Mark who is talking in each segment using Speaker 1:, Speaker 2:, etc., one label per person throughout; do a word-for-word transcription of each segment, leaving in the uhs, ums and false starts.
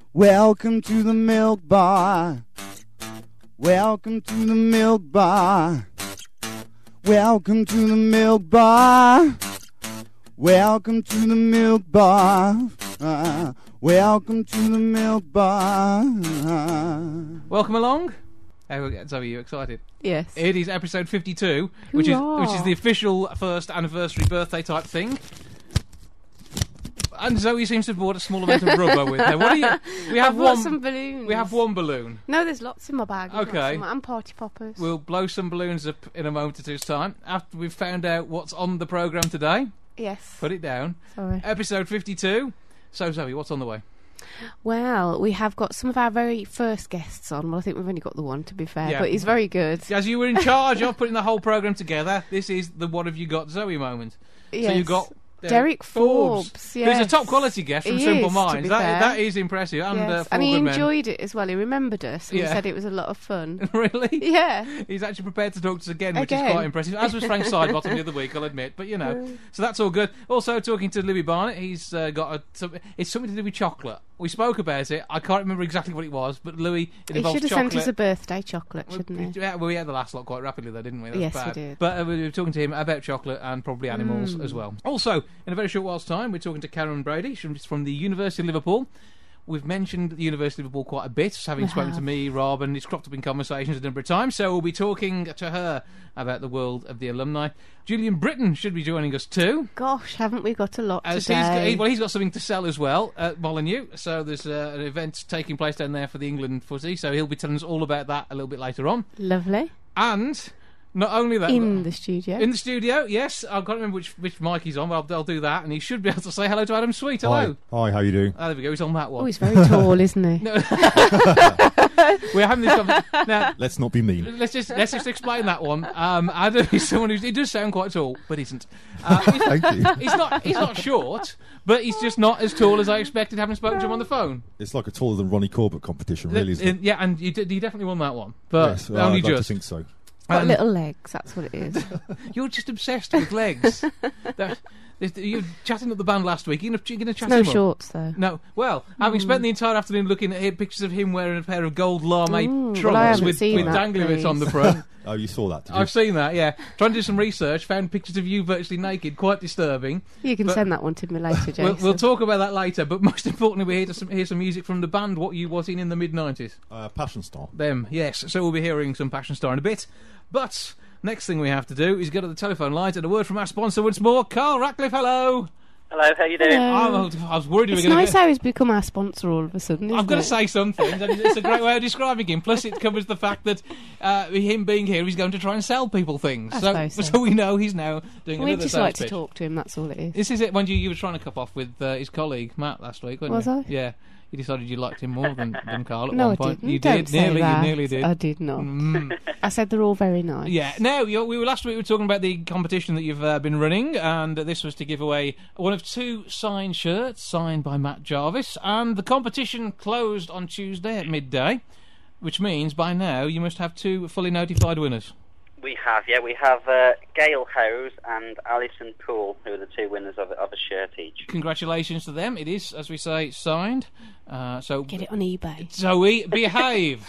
Speaker 1: Welcome to the Milk Bar. Welcome to the Milk Bar. Welcome to the Milk Bar. Welcome to the Milk Bar. Uh, welcome to the Milk Bar.
Speaker 2: Welcome along. Oh, Zoe, are you excited?
Speaker 3: Yes.
Speaker 2: It is episode fifty-two, which is
Speaker 3: Hurrah.
Speaker 2: which is the official first anniversary birthday type thing. And Zoe seems to have bought a small amount of rubber with her. What are you? We have
Speaker 3: I've got
Speaker 2: one.
Speaker 3: some balloons.
Speaker 2: We have one balloon.
Speaker 3: No, there's lots in my bag. I've got
Speaker 2: Okay.
Speaker 3: some- and party poppers.
Speaker 2: We'll blow some balloons up in a moment or two's time after we've found out what's on the programme today.
Speaker 3: Yes.
Speaker 2: Put it down.
Speaker 3: Sorry.
Speaker 2: Episode fifty-two. So Zoe, what's on the way?
Speaker 3: Well, we have got some of our very first guests on. Well, I think we've only got the one, to be fair,
Speaker 2: Yeah.
Speaker 3: but he's very good.
Speaker 2: As you were in charge of putting the whole programme together, this is the What Have You Got Zoe moment.
Speaker 3: Yes.
Speaker 2: So you've got
Speaker 3: Derek Forbes,
Speaker 2: Who's
Speaker 3: yes.
Speaker 2: a top quality guest from
Speaker 3: He
Speaker 2: Simple
Speaker 3: is, to
Speaker 2: Minds.
Speaker 3: be
Speaker 2: That,
Speaker 3: fair.
Speaker 2: that is impressive. And,
Speaker 3: Yes.
Speaker 2: uh,
Speaker 3: and he
Speaker 2: four good men.
Speaker 3: enjoyed it as well. He remembered us and
Speaker 2: Yeah.
Speaker 3: he said it was a lot of fun.
Speaker 2: Really?
Speaker 3: Yeah.
Speaker 2: He's actually prepared to talk to us again, which is
Speaker 3: Again.
Speaker 2: quite impressive. As was Frank Sidebottom the other week, I'll admit. But, you know, so that's all good. Also, talking to Louis Barnett, he's uh, got a... Some, it's something to do with chocolate. We spoke about it. I can't remember exactly what it was, but Louis, it
Speaker 3: He
Speaker 2: involves
Speaker 3: should have
Speaker 2: chocolate.
Speaker 3: sent us a birthday chocolate, shouldn't he?
Speaker 2: Yeah, well, we had the last lot quite rapidly, though, didn't we? That was
Speaker 3: Yes, we
Speaker 2: bad.
Speaker 3: did.
Speaker 2: But uh, we were talking to him about chocolate and probably animals
Speaker 3: Mm.
Speaker 2: as well. Also, in a very short while's time, we're talking to Karen Brady. She's from the University of Liverpool. We've mentioned the University of Liverpool quite a bit, having
Speaker 3: We
Speaker 2: spoken to
Speaker 3: have.
Speaker 2: me, Rob, and it's cropped up in conversations a number of times. So we'll be talking to her about the world of the alumni. Julian Britton should be joining us too.
Speaker 3: Gosh, haven't we got a lot
Speaker 2: As he's
Speaker 3: today?
Speaker 2: got, he, well, he's got something to sell as well at Molineux. So there's uh, an event taking place down there for the England footy. So he'll be telling us all about that a little bit later on.
Speaker 3: Lovely.
Speaker 2: And not only that,
Speaker 3: In the studio.
Speaker 2: in the studio, yes, I can't remember which which mic he's on. But I'll, I'll do that, and he should be able to say hello to Adam Sweet. Hello.
Speaker 4: Hi. Hi, how you doing?
Speaker 2: Ah, there we go. He's on that
Speaker 3: Oh,
Speaker 2: one.
Speaker 3: he's very tall, isn't he?
Speaker 2: No. We're having this conversation now.
Speaker 4: Let's not be mean.
Speaker 2: Let's just let's just explain that one. Um, Adam is someone who he does sound quite tall, but isn't. Uh, he's,
Speaker 4: Thank you.
Speaker 2: he's not he's not short, but he's just not as tall as I expected. Having spoken to him on the phone.
Speaker 4: It's like a taller than Ronnie Corbett competition, really, isn't it?
Speaker 2: Uh, yeah, and you, did, you definitely won that one, but
Speaker 4: Yes, well,
Speaker 2: only
Speaker 4: I'd like
Speaker 2: just.
Speaker 4: to think so.
Speaker 3: Got
Speaker 2: Um,
Speaker 3: little legs, that's what it is.
Speaker 2: You're just obsessed with legs. that, you were chatting up the band last week. You're going to, you're going to chat
Speaker 3: no
Speaker 2: him up?
Speaker 3: shorts, though.
Speaker 2: No. Well, having spent the entire afternoon looking at pictures of him wearing a pair of gold lame
Speaker 3: Ooh,
Speaker 2: trunks
Speaker 3: well, I haven't
Speaker 2: with,
Speaker 3: seen
Speaker 2: with
Speaker 3: that,
Speaker 2: dangling bits on the
Speaker 3: please.
Speaker 2: front.
Speaker 4: Oh, you saw that, did you?
Speaker 2: I've seen that, yeah. Trying to do some research, found pictures of you virtually naked, quite disturbing.
Speaker 3: You can
Speaker 2: But-
Speaker 3: send that one to me later, Jason.
Speaker 2: We'll, we'll talk about that later, but most importantly, we hear to some, hear some music from the band, what you was in in the mid nineties.
Speaker 4: Uh, Passion Star.
Speaker 2: Them, yes. So we'll be hearing some Passion Star in a bit. But next thing we have to do is go to the telephone lines and a word from our sponsor once more, Carl Ratcliffe. Hello.
Speaker 5: Hello, how you doing?
Speaker 3: Hello.
Speaker 2: I'm, I was worried we were
Speaker 3: It's
Speaker 2: going
Speaker 3: nice
Speaker 2: to.
Speaker 3: how he's become our sponsor all of a sudden, isn't
Speaker 2: I've got to
Speaker 3: it?
Speaker 2: say something. And it's a great way of describing him. Plus, it covers the fact that uh, him being here, he's going to try and sell people things.
Speaker 3: I
Speaker 2: so,
Speaker 3: suppose so.
Speaker 2: so we know he's now doing
Speaker 3: We
Speaker 2: another
Speaker 3: just
Speaker 2: sales
Speaker 3: like to
Speaker 2: pitch.
Speaker 3: talk to him, that's all it is.
Speaker 2: This is it when you, you were trying to cup off with uh, his colleague Matt last week, weren't
Speaker 3: Was
Speaker 2: you?
Speaker 3: I?
Speaker 2: Yeah. You decided you liked him more than, than Carl at
Speaker 3: No,
Speaker 2: one
Speaker 3: I
Speaker 2: point.
Speaker 3: didn't.
Speaker 2: You
Speaker 3: Don't
Speaker 2: did.
Speaker 3: say
Speaker 2: Nearly,
Speaker 3: that.
Speaker 2: you nearly did.
Speaker 3: I did not.
Speaker 2: Mm.
Speaker 3: I said they're all very nice.
Speaker 2: Yeah. Now, you we were last week we were talking about the competition that you've uh, been running, and uh, this was to give away one of two signed shirts signed by Matt Jarvis, and the competition closed on Tuesday at midday, which means by now you must have two fully notified winners.
Speaker 5: We have, yeah, we have uh, Gail Hose and Alison Poole, who are the two winners of, of a shirt each.
Speaker 2: Congratulations to them. It is, as we say, signed. Uh, so
Speaker 3: Get it on eBay.
Speaker 2: Zoe, behave.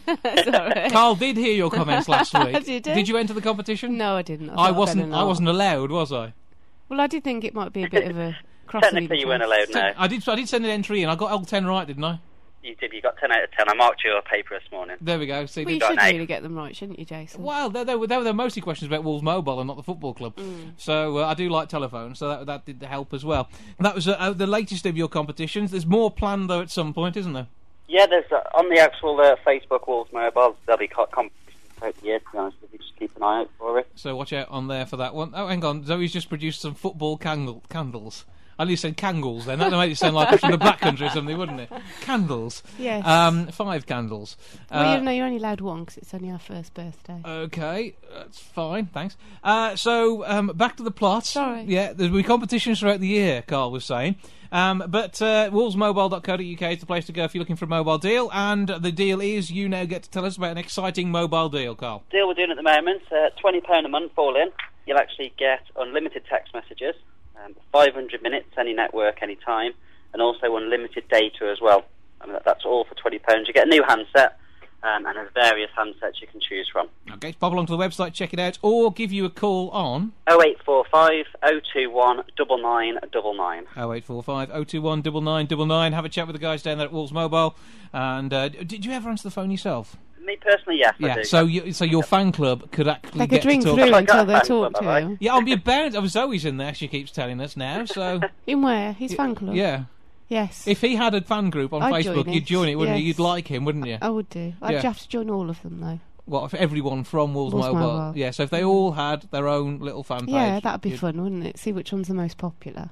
Speaker 3: Sorry.
Speaker 2: Carl did hear your comments last week.
Speaker 3: Did he?
Speaker 2: Did you enter the competition?
Speaker 3: No, I didn't. I,
Speaker 2: I
Speaker 3: thought I'd
Speaker 2: wasn't.
Speaker 3: better
Speaker 2: I
Speaker 3: not.
Speaker 2: wasn't allowed, was I?
Speaker 3: Well, I did think it might be a bit of a cross.
Speaker 5: Technically, you weren't allowed now.
Speaker 2: I did. I did send an entry in. I got L ten right, didn't I?
Speaker 5: You did, you got ten out of ten. I marked your paper this morning.
Speaker 2: There we go. See,
Speaker 3: Well, you
Speaker 5: got
Speaker 3: should
Speaker 5: an eight.
Speaker 3: really get them right, shouldn't you, Jason?
Speaker 2: well, they, they, were, they were mostly questions about Wolves Mobile and not the football club.
Speaker 3: Mm.
Speaker 2: So uh, I do like telephones, so that that did help as well. And that was uh, uh, the latest of your competitions. There's more planned though at some point, isn't there?
Speaker 5: Yeah, there's uh, on the actual uh, Facebook Wolves Mobile, there'll be co- competitions throughout the year, to be honest with you. Just keep an eye out for it.
Speaker 2: So watch out on there for that one. Oh, hang on. Zoe's just produced some football candle, candles. I nearly said candles then. That made it sound like it was from the Black Country or something, wouldn't it? Candles.
Speaker 3: Yes.
Speaker 2: Um, five candles.
Speaker 3: well,
Speaker 2: Uh,
Speaker 3: you know, you're only allowed one because it's only our first birthday.
Speaker 2: Okay, that's fine, thanks. Uh, so, um, back to the plot.
Speaker 3: Sorry.
Speaker 2: Yeah, there'll be competitions throughout the year, Carl was saying. Um, but uh, wolves mobile dot co dot U K is the place to go if you're looking for a mobile deal. And the deal is, you now get to tell us about an exciting mobile deal, Carl.
Speaker 5: Deal we're doing at the moment, uh, twenty pounds a month all in. You'll actually get unlimited text messages, um, five hundred minutes, any network, any time, and also unlimited data as well. and that's all for twenty pounds. You get a new handset, um, and there's various handsets you can choose from.
Speaker 2: Okay, pop along to the website, check it out, or give you a call on
Speaker 5: oh eight four five, oh two one, nine nine nine nine.
Speaker 2: oh eight four five, oh two one, nine nine nine nine. Have a chat with the guys down there at Wolves Mobile. And uh, did you ever answer the phone yourself?
Speaker 5: Me personally, yes, I
Speaker 2: Yeah,
Speaker 5: do.
Speaker 2: so you, so your fan club could actually
Speaker 3: They
Speaker 2: get
Speaker 3: could ring
Speaker 2: to talk.
Speaker 3: through
Speaker 5: I
Speaker 3: until
Speaker 5: got a
Speaker 3: they
Speaker 5: fan
Speaker 3: talk
Speaker 5: club,
Speaker 3: to
Speaker 5: have I?
Speaker 3: you.
Speaker 2: Yeah, I'll be bound. Oh, Zoe's in there. She keeps telling us now. So
Speaker 3: In where? His fan club?
Speaker 2: yeah,
Speaker 3: Yes.
Speaker 2: if he had a fan group on
Speaker 3: I'd
Speaker 2: Facebook,
Speaker 3: join
Speaker 2: you'd
Speaker 3: it,
Speaker 2: join it, wouldn't you?
Speaker 3: yes.
Speaker 2: You'd like him, wouldn't you?
Speaker 3: I would do. I'd
Speaker 2: Yeah.
Speaker 3: have to join all of them, though.
Speaker 2: What if everyone from Wolves
Speaker 3: Wolves
Speaker 2: Mobile?
Speaker 3: Mobile.
Speaker 2: Yeah, so if they all had their own little fan page.
Speaker 3: Yeah, that'd be
Speaker 2: you'd-
Speaker 3: fun, wouldn't it? See which one's the most popular.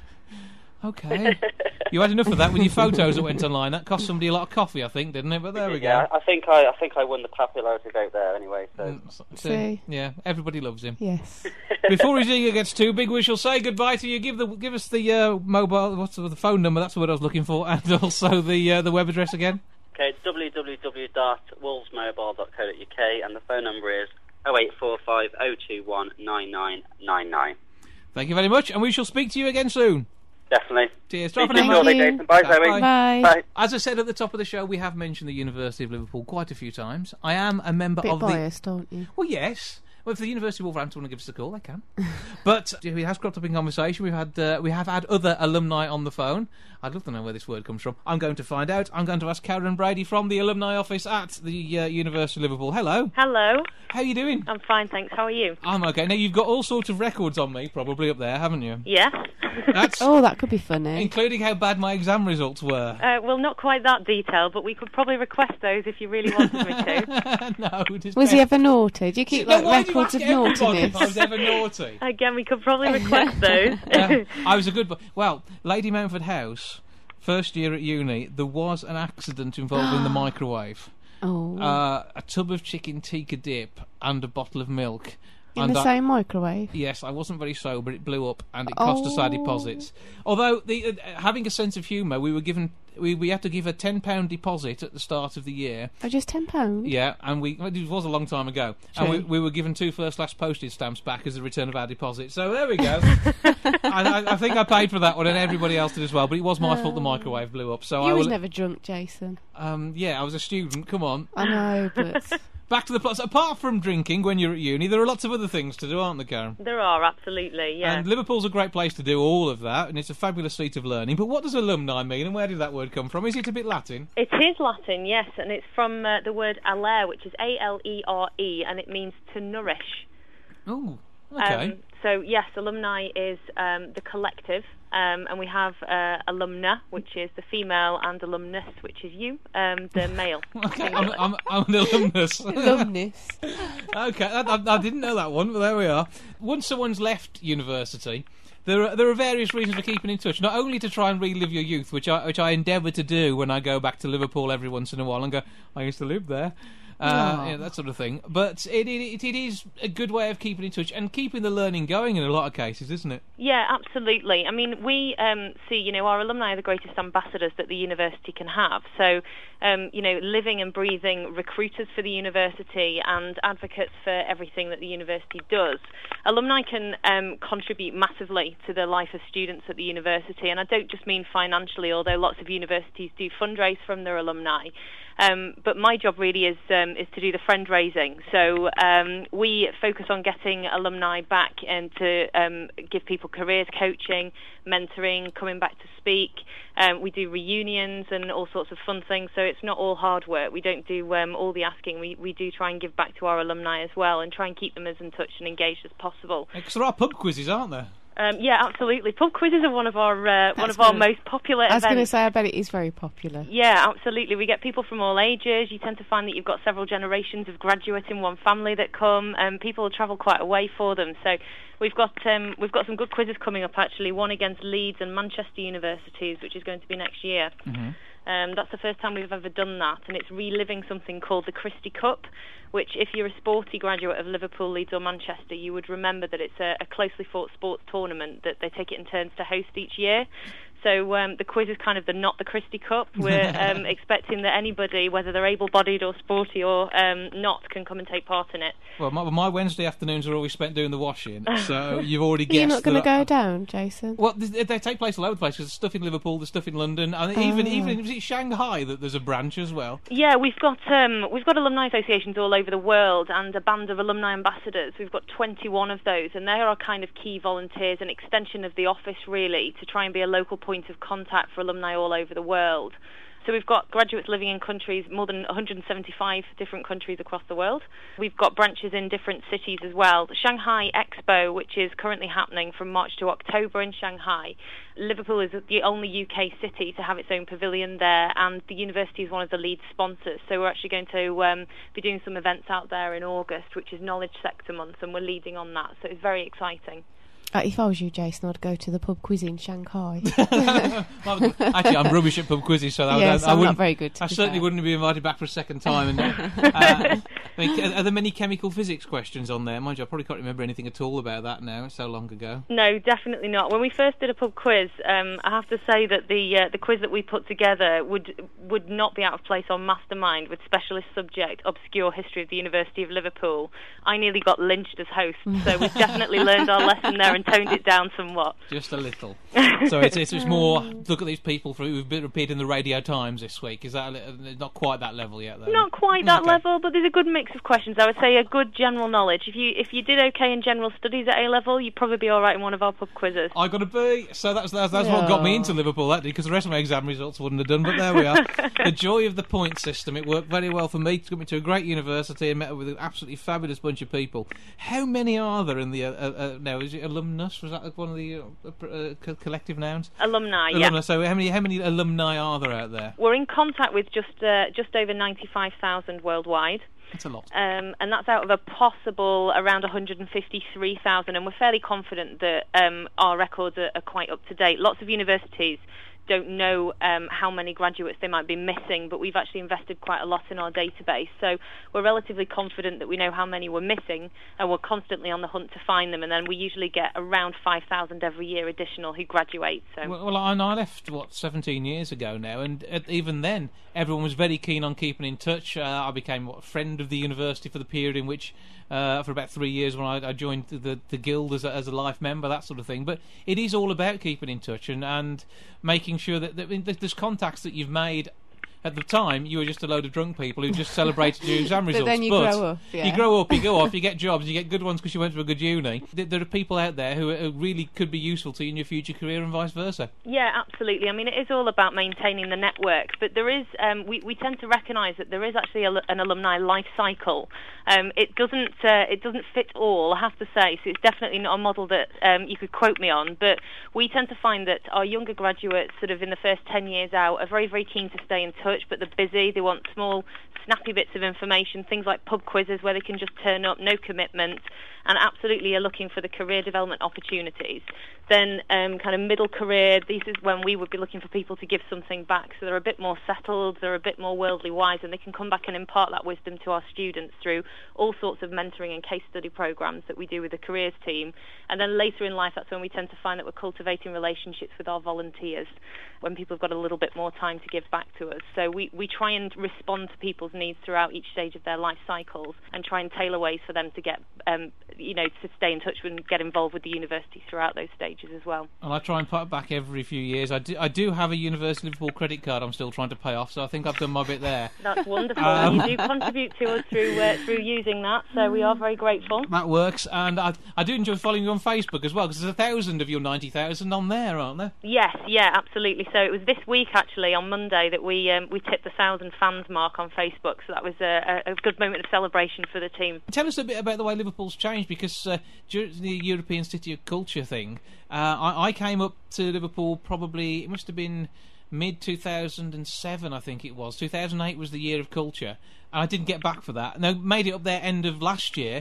Speaker 2: Okay. You had enough of that with your photos that went online. That cost somebody a lot of coffee, I think, didn't it? But there we
Speaker 5: Yeah,
Speaker 2: go.
Speaker 5: I think I, I think I won the popularity vote there anyway. So
Speaker 2: Mm, so-
Speaker 3: See?
Speaker 2: Yeah, everybody loves him.
Speaker 3: Yes.
Speaker 2: Before his ego gets too big, we shall say goodbye to you. Give the give us the uh, mobile, what's the, the phone number? That's what I was looking for, and also the uh, the web address again.
Speaker 5: okay, it's w w w dot wolves mobile dot co dot u k, and the phone number is oh eight four five, oh two one, nine nine nine nine.
Speaker 2: Thank you very much, and we shall speak to you again soon.
Speaker 5: Definitely.
Speaker 2: Cheers.
Speaker 5: Speak
Speaker 2: Drop
Speaker 5: to
Speaker 2: an
Speaker 5: you
Speaker 2: email.
Speaker 5: shortly,
Speaker 3: you.
Speaker 5: Jason. Bye,
Speaker 2: Bye.
Speaker 5: Zoe.
Speaker 3: Bye.
Speaker 5: Bye.
Speaker 2: As I said at the top of the show, we have mentioned the University of Liverpool quite a few times. I am a member
Speaker 3: Bit
Speaker 2: of the.
Speaker 3: biased, don't you?
Speaker 2: Well, yes. Well, if the University of Wolverhampton want to give us a call, they can. But it has cropped up in conversation. We've had uh, we have had other alumni on the phone. I'd love to know where this word comes from. I'm going to find out. I'm going to ask Karen Brady from the alumni office at the uh, University of Liverpool. Hello.
Speaker 6: Hello,
Speaker 2: How are you doing?
Speaker 6: I'm fine, thanks. How are you?
Speaker 2: I'm okay. Now you've got all sorts of records on me, probably up there, haven't you?
Speaker 6: Yes.
Speaker 2: That's
Speaker 3: Oh, that could be funny.
Speaker 2: including how bad my exam results were.
Speaker 6: uh, well, not quite that detailed, but we could probably request those if you really wanted me to.
Speaker 2: No. Just
Speaker 3: Was he ever naughty? Do you keep
Speaker 2: No,
Speaker 3: like
Speaker 2: why do you
Speaker 3: records
Speaker 2: ask
Speaker 3: of
Speaker 2: everybody if I was
Speaker 3: naughtiness?
Speaker 2: ever naughty?
Speaker 6: Again, we could probably request those.
Speaker 2: Yeah, I was a good boy. Well, Lady Mountford House, first year at uni, there was an accident involving the microwave.
Speaker 3: Oh,
Speaker 2: Uh, a tub of chicken tikka dip and a bottle of milk.
Speaker 3: in
Speaker 2: and
Speaker 3: the
Speaker 2: I-
Speaker 3: same microwave.
Speaker 2: Yes, I wasn't very sober. It blew up, and it cost us our
Speaker 3: Oh.
Speaker 2: deposits. Although the uh, having a sense of humour, we were given we, we had to give a ten pound deposit at the start of the year.
Speaker 3: Oh, just ten pounds.
Speaker 2: Yeah, and we it was a long time ago, and we,
Speaker 3: True.
Speaker 2: we were given two first class postage stamps back as a return of our deposit. So there we go. And I, I think I paid for that one, and everybody else did as well. But it was my fault the microwave blew up. So
Speaker 3: You
Speaker 2: I
Speaker 3: was
Speaker 2: will.
Speaker 3: never drunk, Jason.
Speaker 2: Um, yeah, I was a student. Come on.
Speaker 3: I know, but
Speaker 2: Back to the plus. Apart from drinking when you're at uni, there are lots of other things to do, aren't there, Karen?
Speaker 6: There are, absolutely, yeah.
Speaker 2: And Liverpool's a great place to do all of that, and it's a fabulous seat of learning. But what does alumni mean, and where did that word come from? Is it a bit Latin?
Speaker 6: It is Latin, yes, and it's from uh, the word alere, which is A L E R E, and it means to nourish.
Speaker 2: Oh, okay.
Speaker 6: Um, so, yes, alumni is um, the collective, um, and we have uh, alumna, which is the female, and alumnus, which is you, um, the male.
Speaker 2: okay, I'm, I'm, I'm an alumnus.
Speaker 3: alumnus.
Speaker 2: Okay, I, I, I didn't know that one, but there we are. Once someone's left university, there are, there are various reasons for keeping in touch. Not only to try and relive your youth, which I which I endeavour to do when I go back to Liverpool every once in a while and go, I used to live there. Uh,
Speaker 3: Aw.
Speaker 2: yeah, that sort of thing. But it, it it is a good way of keeping in touch and keeping the learning going in a lot of cases, isn't it?
Speaker 6: Yeah, absolutely. I mean, we um, see, you know, our alumni are the greatest ambassadors that the university can have. So, um, you know, living and breathing recruiters for the university and advocates for everything that the university does. Alumni can um, contribute massively to the life of students at the university, and I don't just mean financially, although lots of universities do fundraise from their alumni. Um, but my job really is um, is to do the fundraising. So um, we focus on getting alumni back and to um, give people careers coaching, mentoring, coming back to speak. Um, we do reunions and all sorts of fun things. So it's not all hard work. We don't do um, all the asking. We we do try and give back to our alumni as well and try and keep them as in touch and engaged as possible.
Speaker 2: Because there are pub quizzes, aren't there?
Speaker 6: Um, yeah, absolutely. Pub quizzes are one of our uh, one
Speaker 3: That's
Speaker 6: of our
Speaker 3: good.
Speaker 6: most popular
Speaker 3: I was going to
Speaker 6: events.
Speaker 3: say, I bet it is very popular.
Speaker 6: Yeah, absolutely. We get people from all ages. You tend to find that you've got several generations of graduates in one family that come, and people travel quite a way for them. So we've got um, we've got some good quizzes coming up, actually. One against Leeds and Manchester universities, which is going to be next year.
Speaker 2: Mm-hmm.
Speaker 6: Um, that's the first time we've ever done that, and it's reliving something called the Christie Cup, which if you're a sporty graduate of Liverpool, Leeds or Manchester, you would remember that it's a, a closely fought sports tournament that they take it in turns to host each year. So um, the quiz is kind of the not the Christie Cup. We're um, expecting that anybody, whether they're able-bodied or sporty or um, not, can come and take part in it.
Speaker 2: Well, my, my Wednesday afternoons are always spent doing the washing, so you've already guessed.
Speaker 3: You're not going to
Speaker 2: that
Speaker 3: go down, Jason?
Speaker 2: Well, they, they take place all over the place. There's stuff in Liverpool, there's stuff in London, and even
Speaker 3: Oh.
Speaker 2: even is it Shanghai that there's a branch as well?
Speaker 6: Yeah, we've got um, we've got alumni associations all over the world and a band of alumni ambassadors. We've got twenty-one of those, and they are our kind of key volunteers, an extension of the office, really, to try and be a local point of contact for alumni all over the world. So we've got graduates living in countries, more than one hundred seventy-five different countries across the world. We've got branches in different cities as well. The Shanghai Expo, which is currently happening from March to October in Shanghai. Liverpool is the only U K city to have its own pavilion there, and the university is one of the lead sponsors. So we're actually going to um, be doing some events out there in August, which is Knowledge Sector Month, and we're leading on that. So it's very exciting.
Speaker 3: Uh, if I was you, Jason, I'd go to the pub quiz in Shanghai.
Speaker 2: Well, actually, I'm rubbish at pub quizzes, so that,
Speaker 3: Yes,
Speaker 2: I, I
Speaker 3: I'm not
Speaker 2: wouldn't.
Speaker 3: very good, to
Speaker 2: I
Speaker 3: be
Speaker 2: certainly
Speaker 3: fair.
Speaker 2: wouldn't be invited back for a second time. And, uh, I mean, are there many chemical physics questions on there? Mind you, I probably can't remember anything at all about that now. It's so long ago.
Speaker 6: No, definitely not. When we first did a pub quiz, um, I have to say that the uh, the quiz that we put together would would not be out of place on Mastermind with specialist subject obscure history of the University of Liverpool. I nearly got lynched as host, so we've definitely learned our lesson there and toned it down somewhat.
Speaker 2: Just a little. So it's, it's, it's more, look at these people for, who've been appeared in the Radio Times this week. Is that a, li- not quite that level yet, though?
Speaker 6: Not quite that
Speaker 2: Okay.
Speaker 6: level, but there's a good mix of questions. I would say a good general knowledge. If you if you did okay in general studies at A level, you'd probably be all right in one of our pub quizzes.
Speaker 2: I got a B, so that's that's, that's what got me into Liverpool, that did, because the rest of my exam results wouldn't have done. But there we are. The joy of the point system. It worked very well for me. It took me to a great university and met with an absolutely fabulous bunch of people. How many are there in the uh, uh, uh, now? Is it alumnus? Was that like one of the uh, uh, co- collective nouns?
Speaker 6: Alumni, yeah.
Speaker 2: Alumni. So how many how many alumni are there out there?
Speaker 6: We're in contact with just uh, just over ninety-five thousand worldwide.
Speaker 2: That's a lot.
Speaker 6: Um, and that's out of a possible around one hundred fifty-three thousand, and we're fairly confident that um, our records are, are quite up to date. Lots of universities don't know um, how many graduates they might be missing, but we've actually invested quite a lot in our database. So we're relatively confident that we know how many we're missing, and we're constantly on the hunt to find them. And then we usually get around five thousand every year additional who graduate. So.
Speaker 2: Well, well I, I left, what, seventeen years ago now, and uh, even then, everyone was very keen on keeping in touch. Uh, I became what, a friend of the university for the period in which, uh, for about three years when I, I joined the, the guild as a, as a life member, that sort of thing. But it is all about keeping in touch and, and making sure that, that there's contacts that you've made. At the time, you were just a load of drunk people who just celebrated your exam
Speaker 3: But
Speaker 2: results.
Speaker 3: then you
Speaker 2: but
Speaker 3: grow up, yeah.
Speaker 2: You grow up, you go off, you get jobs, you get good ones because you went to a good uni. There there are people out there who, are, who really could be useful to you in your future career and vice versa.
Speaker 6: Yeah, absolutely. I mean, it is all about maintaining the network, but there is, um, we, we tend to recognise that there is actually a, an alumni life cycle. Um, it doesn't uh, it doesn't fit all, I have to say, so it's definitely not a model that um, you could quote me on, but we tend to find that our younger graduates, sort of in the first ten years out, are very, very keen to stay in touch, but they're busy. They want small, snappy bits of information, things like pub quizzes where they can just turn up, no commitment, and absolutely are looking for the career development opportunities. Then um, kind of middle career, this is when we would be looking for people to give something back. So they're a bit more settled, they're a bit more worldly wise, and they can come back and impart that wisdom to our students through all sorts of mentoring and case study programs that we do with the careers team. And then later in life, that's when we tend to find that we're cultivating relationships with our volunteers, when people have got a little bit more time to give back to us. So we, we try and respond to people's needs throughout each stage of their life cycles and try and tailor ways for them to get, um, you know, to stay in touch and get involved with the university throughout those stages as well.
Speaker 2: And I try and put it back every few years. I do, I do have a University of Liverpool credit card I'm still trying to pay off, so I think I've done my bit there.
Speaker 6: That's wonderful.
Speaker 2: Um,
Speaker 6: You do contribute to us through uh, through using that, so we are very grateful.
Speaker 2: That works, and I, I do enjoy following you on Facebook as well, because there's a thousand of your ninety thousand on there, aren't there?
Speaker 6: Yes, yeah, absolutely. So it was this week, actually, on Monday, that we um, we tipped the thousand fans mark on Facebook, so that was a, a good moment of celebration for the team.
Speaker 2: Tell us a bit about the way Liverpool's changed, because uh, during the European City of Culture thing, uh, I, I came up to Liverpool probably, it must have been mid two thousand seven, I think it was. two thousand eight was the year of culture, and I didn't get back for that. And I made it up there end of last year,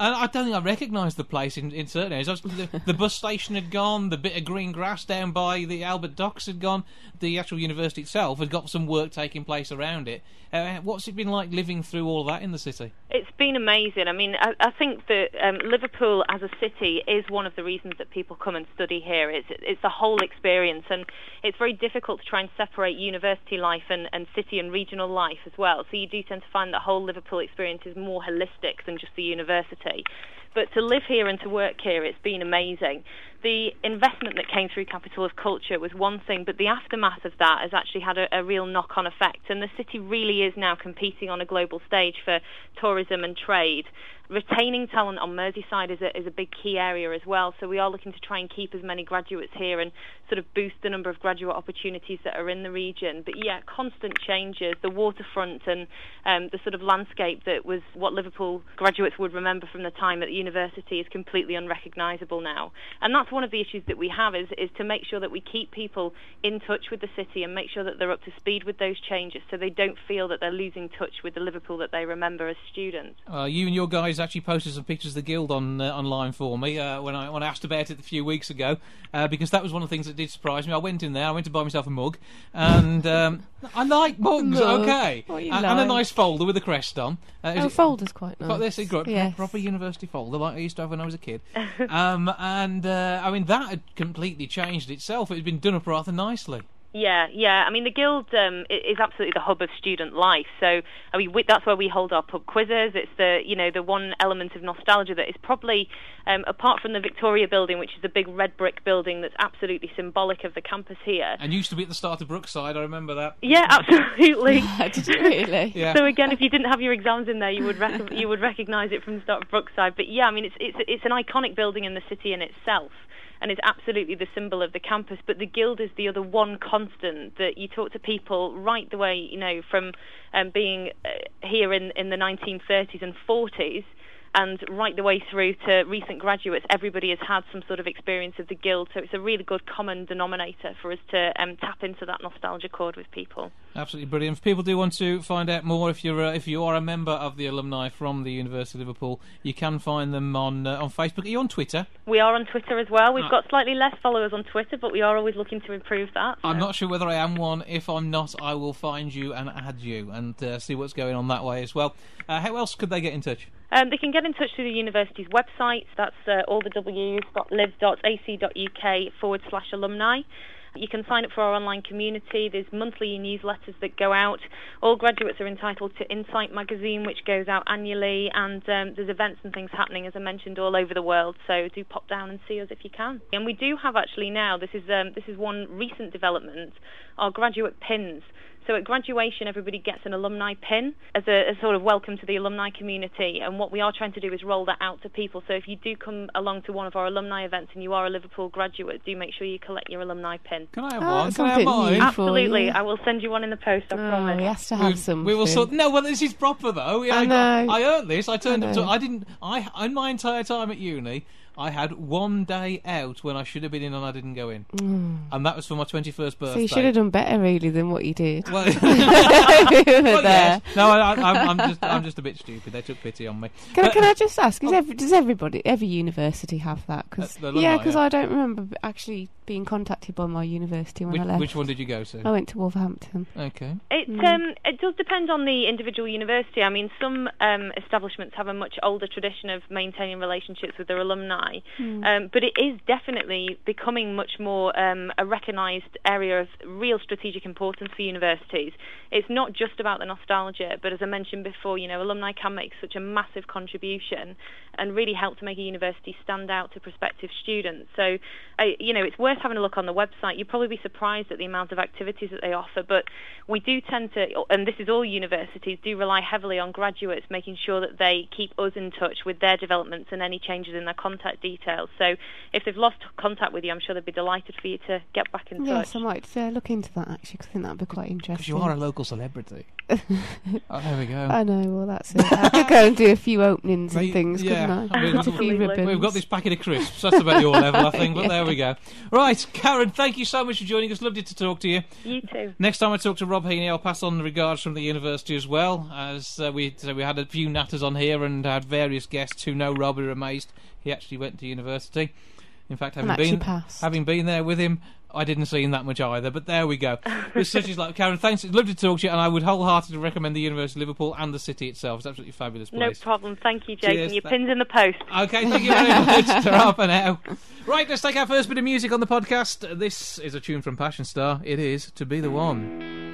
Speaker 2: And I don't think I recognised the place in, in certain areas. I was, the, the bus station had gone, the bit of green grass down by the Albert Docks had gone, the actual university itself had got some work taking place around it. Uh, what's it been like living through all that in the city?
Speaker 6: It's been amazing. I mean, I, I think that um, Liverpool as a city is one of the reasons that people come and study here. It's, it's the whole experience, and it's very difficult to try and separate university life and, and city and regional life as well. So you do tend to find the whole Liverpool experience is more holistic than just the university. But to live here and to work here, it's been amazing. The investment that came through Capital of Culture was one thing, but the aftermath of that has actually had a, a real knock-on effect. And the city really is now competing on a global stage for tourism and trade. Retaining talent on Merseyside is a, is a big key area as well. So we are looking to try and keep as many graduates here and sort of boost the number of graduate opportunities that are in the region. But yeah, constant changes. The waterfront and um, the sort of landscape that was what Liverpool graduates would remember from the time at the university is completely unrecognisable now. And that's one of the issues that we have is, is to make sure that we keep people in touch with the city and make sure that they're up to speed with those changes so they don't feel that they're losing touch with the Liverpool that they remember as students.
Speaker 2: Uh, you and your guys actually posted some pictures of the Guild on uh, online for me uh, when I when I asked about it a few weeks ago uh, because that was one of the things that did surprise me. I went in there, I went to buy myself a mug, and um, I like mugs,
Speaker 3: Mug.
Speaker 2: okay,
Speaker 3: What you
Speaker 2: and, and a
Speaker 3: like?
Speaker 2: nice folder with a crest on. Uh,
Speaker 3: Oh,
Speaker 2: it-
Speaker 3: folder's quite nice.
Speaker 2: Got this, a gro-
Speaker 3: Yes.
Speaker 2: proper university folder like I used to have when I was a kid. um, and uh, I mean that had completely changed itself. It had been done up rather nicely.
Speaker 6: Yeah, yeah. I mean, the Guild um, i- is absolutely the hub of student life. So, I mean, we, that's where we hold our pub quizzes. It's the, you know, the one element of nostalgia that is probably, um, apart from the Victoria Building, which is the big red brick building that's absolutely symbolic of the campus here.
Speaker 2: And used to be at the start of Brookside, I remember that.
Speaker 6: Yeah, absolutely.
Speaker 3: Did you really?
Speaker 2: Yeah.
Speaker 6: So again, if you didn't have your exams in there, you would rec- you would recognise it from the start of Brookside. But yeah, I mean, it's it's it's an iconic building in the city in itself. And it's absolutely the symbol of the campus. But the Guild is the other one constant that you talk to people right the way, you know, from um, being uh, here in, in the nineteen thirties and forties and right the way through to recent graduates. Everybody has had some sort of experience of the Guild, so it's a really good common denominator for us to um, tap into that nostalgia chord with people.
Speaker 2: Absolutely brilliant. If people do want to find out more, if you're uh, if you are a member of the alumni from the University of Liverpool, you can find them on uh, on Facebook. Are you on Twitter?
Speaker 6: We are on Twitter as well. We've
Speaker 2: Uh,
Speaker 6: got slightly less followers on Twitter, but we are always looking to improve that.
Speaker 2: I'm
Speaker 6: so.
Speaker 2: not sure whether I am one. If I'm not, I will find you and add you and uh, see what's going on that way as well. Uh, how else could they get in touch?
Speaker 6: Um, they can get in touch through the university's website. That's uh, all the w's dot liv dot a c dot u k forward slash alumni. You can sign up for our online community. There's monthly newsletters that go out. All graduates are entitled to Insight magazine, which goes out annually, and um, there's events and things happening, as I mentioned, all over the world. So do pop down and see us if you can. And we do have actually now, this is um, this is one recent development, our graduate pins. So at graduation, everybody gets an alumni pin as a, a sort of welcome to the alumni community. And what we are trying to do is roll that out to people. So if you do come along to one of our alumni events and you are a Liverpool graduate, do make sure you collect your alumni pin.
Speaker 2: Can I have
Speaker 3: Oh,
Speaker 2: one?
Speaker 3: that's
Speaker 2: Can I have
Speaker 3: something
Speaker 2: mine?
Speaker 3: new.
Speaker 6: Absolutely.
Speaker 3: you.
Speaker 6: I will send you one in the post, I
Speaker 3: Oh,
Speaker 6: promise.
Speaker 3: he has to have
Speaker 2: we,
Speaker 3: some.
Speaker 2: we will sort. No, well, this is proper though. Yeah,
Speaker 3: I know.
Speaker 2: I, I earned this. I turned
Speaker 3: I
Speaker 2: up to.
Speaker 3: know.
Speaker 2: I didn't. I in my entire time at uni, I had one day out when I should have been in and I didn't go in, and that was for my twenty-first birthday.
Speaker 3: So you should have done better, really, than what you did.
Speaker 2: Well,
Speaker 3: You were
Speaker 2: well,
Speaker 3: there.
Speaker 2: yes. No, I, I, I'm, I'm just. I'm just a bit stupid. They took pity on me.
Speaker 3: Can,
Speaker 2: But-
Speaker 3: can I just ask, is every, does everybody, every university have that? Cause,
Speaker 2: Uh, the alumni,
Speaker 3: yeah, because
Speaker 2: yeah.
Speaker 3: I don't remember b- actually being contacted by my university when
Speaker 2: Which,
Speaker 3: I left.
Speaker 2: which one did you go to?
Speaker 3: I went to Wolverhampton.
Speaker 2: Okay.
Speaker 6: It
Speaker 3: Mm.
Speaker 6: um it does depend on the individual university. I mean, some um, establishments have a much older tradition of maintaining relationships with their alumni,
Speaker 3: Mm.
Speaker 6: um, but it is definitely becoming much more um, a recognised area of real strategic importance for universities. It's not just about the nostalgia, but as I mentioned before, you know, alumni can make such a massive contribution and really help to make a university stand out to prospective students. So, uh, you know, it's worth having a look on the website. You'd probably be surprised at the amount of activities that they offer, but we do tend to, and this is all universities, do rely heavily on graduates making sure that they keep us in touch with their developments and any changes in their contact details. So if they've lost contact with you, I'm sure they'd be delighted for you to get back in
Speaker 3: Yes,
Speaker 6: touch.
Speaker 3: I might uh, look into that, actually, because I think that would be quite
Speaker 2: Because
Speaker 3: interesting.
Speaker 2: you are a local celebrity. Oh, there we go.
Speaker 3: I know, well, that's it. I could go and do a few openings and
Speaker 2: Mate,
Speaker 3: things,
Speaker 2: yeah.
Speaker 3: couldn't No,
Speaker 2: I mean,
Speaker 3: a few
Speaker 2: we've,
Speaker 3: ribbons.
Speaker 2: we've got this packet of crisps. That's about your level, I think. But there we go. Right, Karen, thank you so much for joining us. Lovely to talk to you.
Speaker 6: You too.
Speaker 2: Next time I talk to Rob Heaney, I'll pass on the regards from the university as well. As uh, we so we had a few natters on here and had various guests who know Rob who are amazed he actually went to university. In fact, having
Speaker 3: And actually
Speaker 2: been
Speaker 3: passed.
Speaker 2: having been there with him, I didn't see him that much either. But there we go. It's such as like Karen. Thanks. It's lovely to talk to you, and I would wholeheartedly recommend the University of Liverpool and the city itself. It's an absolutely fabulous
Speaker 6: No
Speaker 2: place.
Speaker 6: problem. Thank you, Jason.
Speaker 2: Cheers.
Speaker 6: Your pin's in the post.
Speaker 2: Okay, thank you very much. Ta-ra for now. Right, let's take our first bit of music on the podcast. This is a tune from Passion Star. It is To Be the One.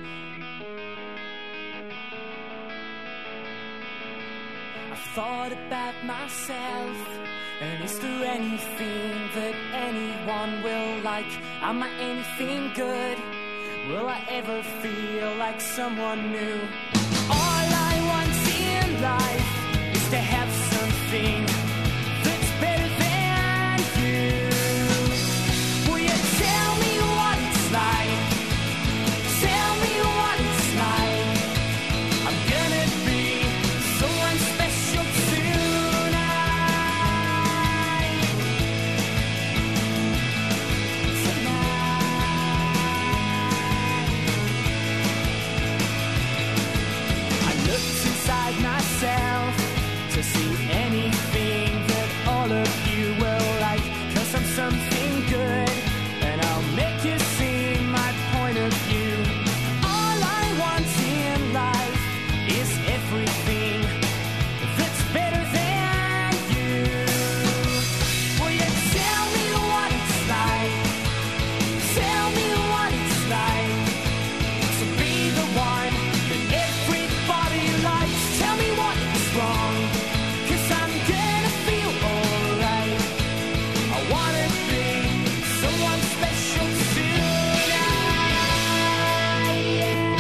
Speaker 7: I've thought about myself, and is there anything that anyone will like? Am I anything good? Will I ever feel like someone new? All I want in life is to have something that's better than you. Will you tell me what it's like? Tell me what it's like. I'm gonna be someone special tonight. I looked inside myself to see anything that all of you will like. 'Cause I'm something good, and I'll make you see my point of view. All I want in life is everything that's better than you. Will you tell me what it's like? Tell me what it's like to be the one that everybody likes. Tell me what's wrong, 'cause I'm gonna feel alright. I wanna be someone special tonight, yeah.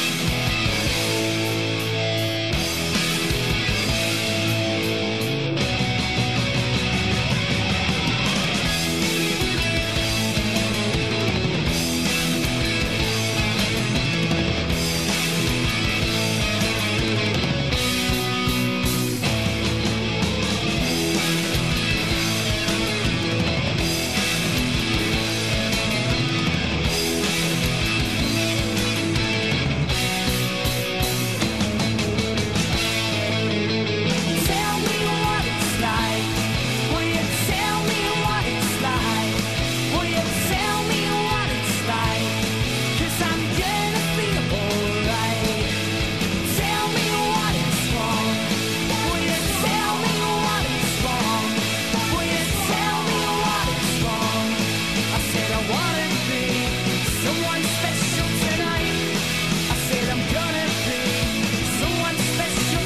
Speaker 7: Tell me what it's like. Will you tell me what it's like? Will you tell me what it's like? 'Cause I'm gonna feel alright. Tell me what is wrong. Will you tell me what is wrong? Will you tell me what is wrong? I said I wanna be someone special tonight. I said I'm gonna be someone special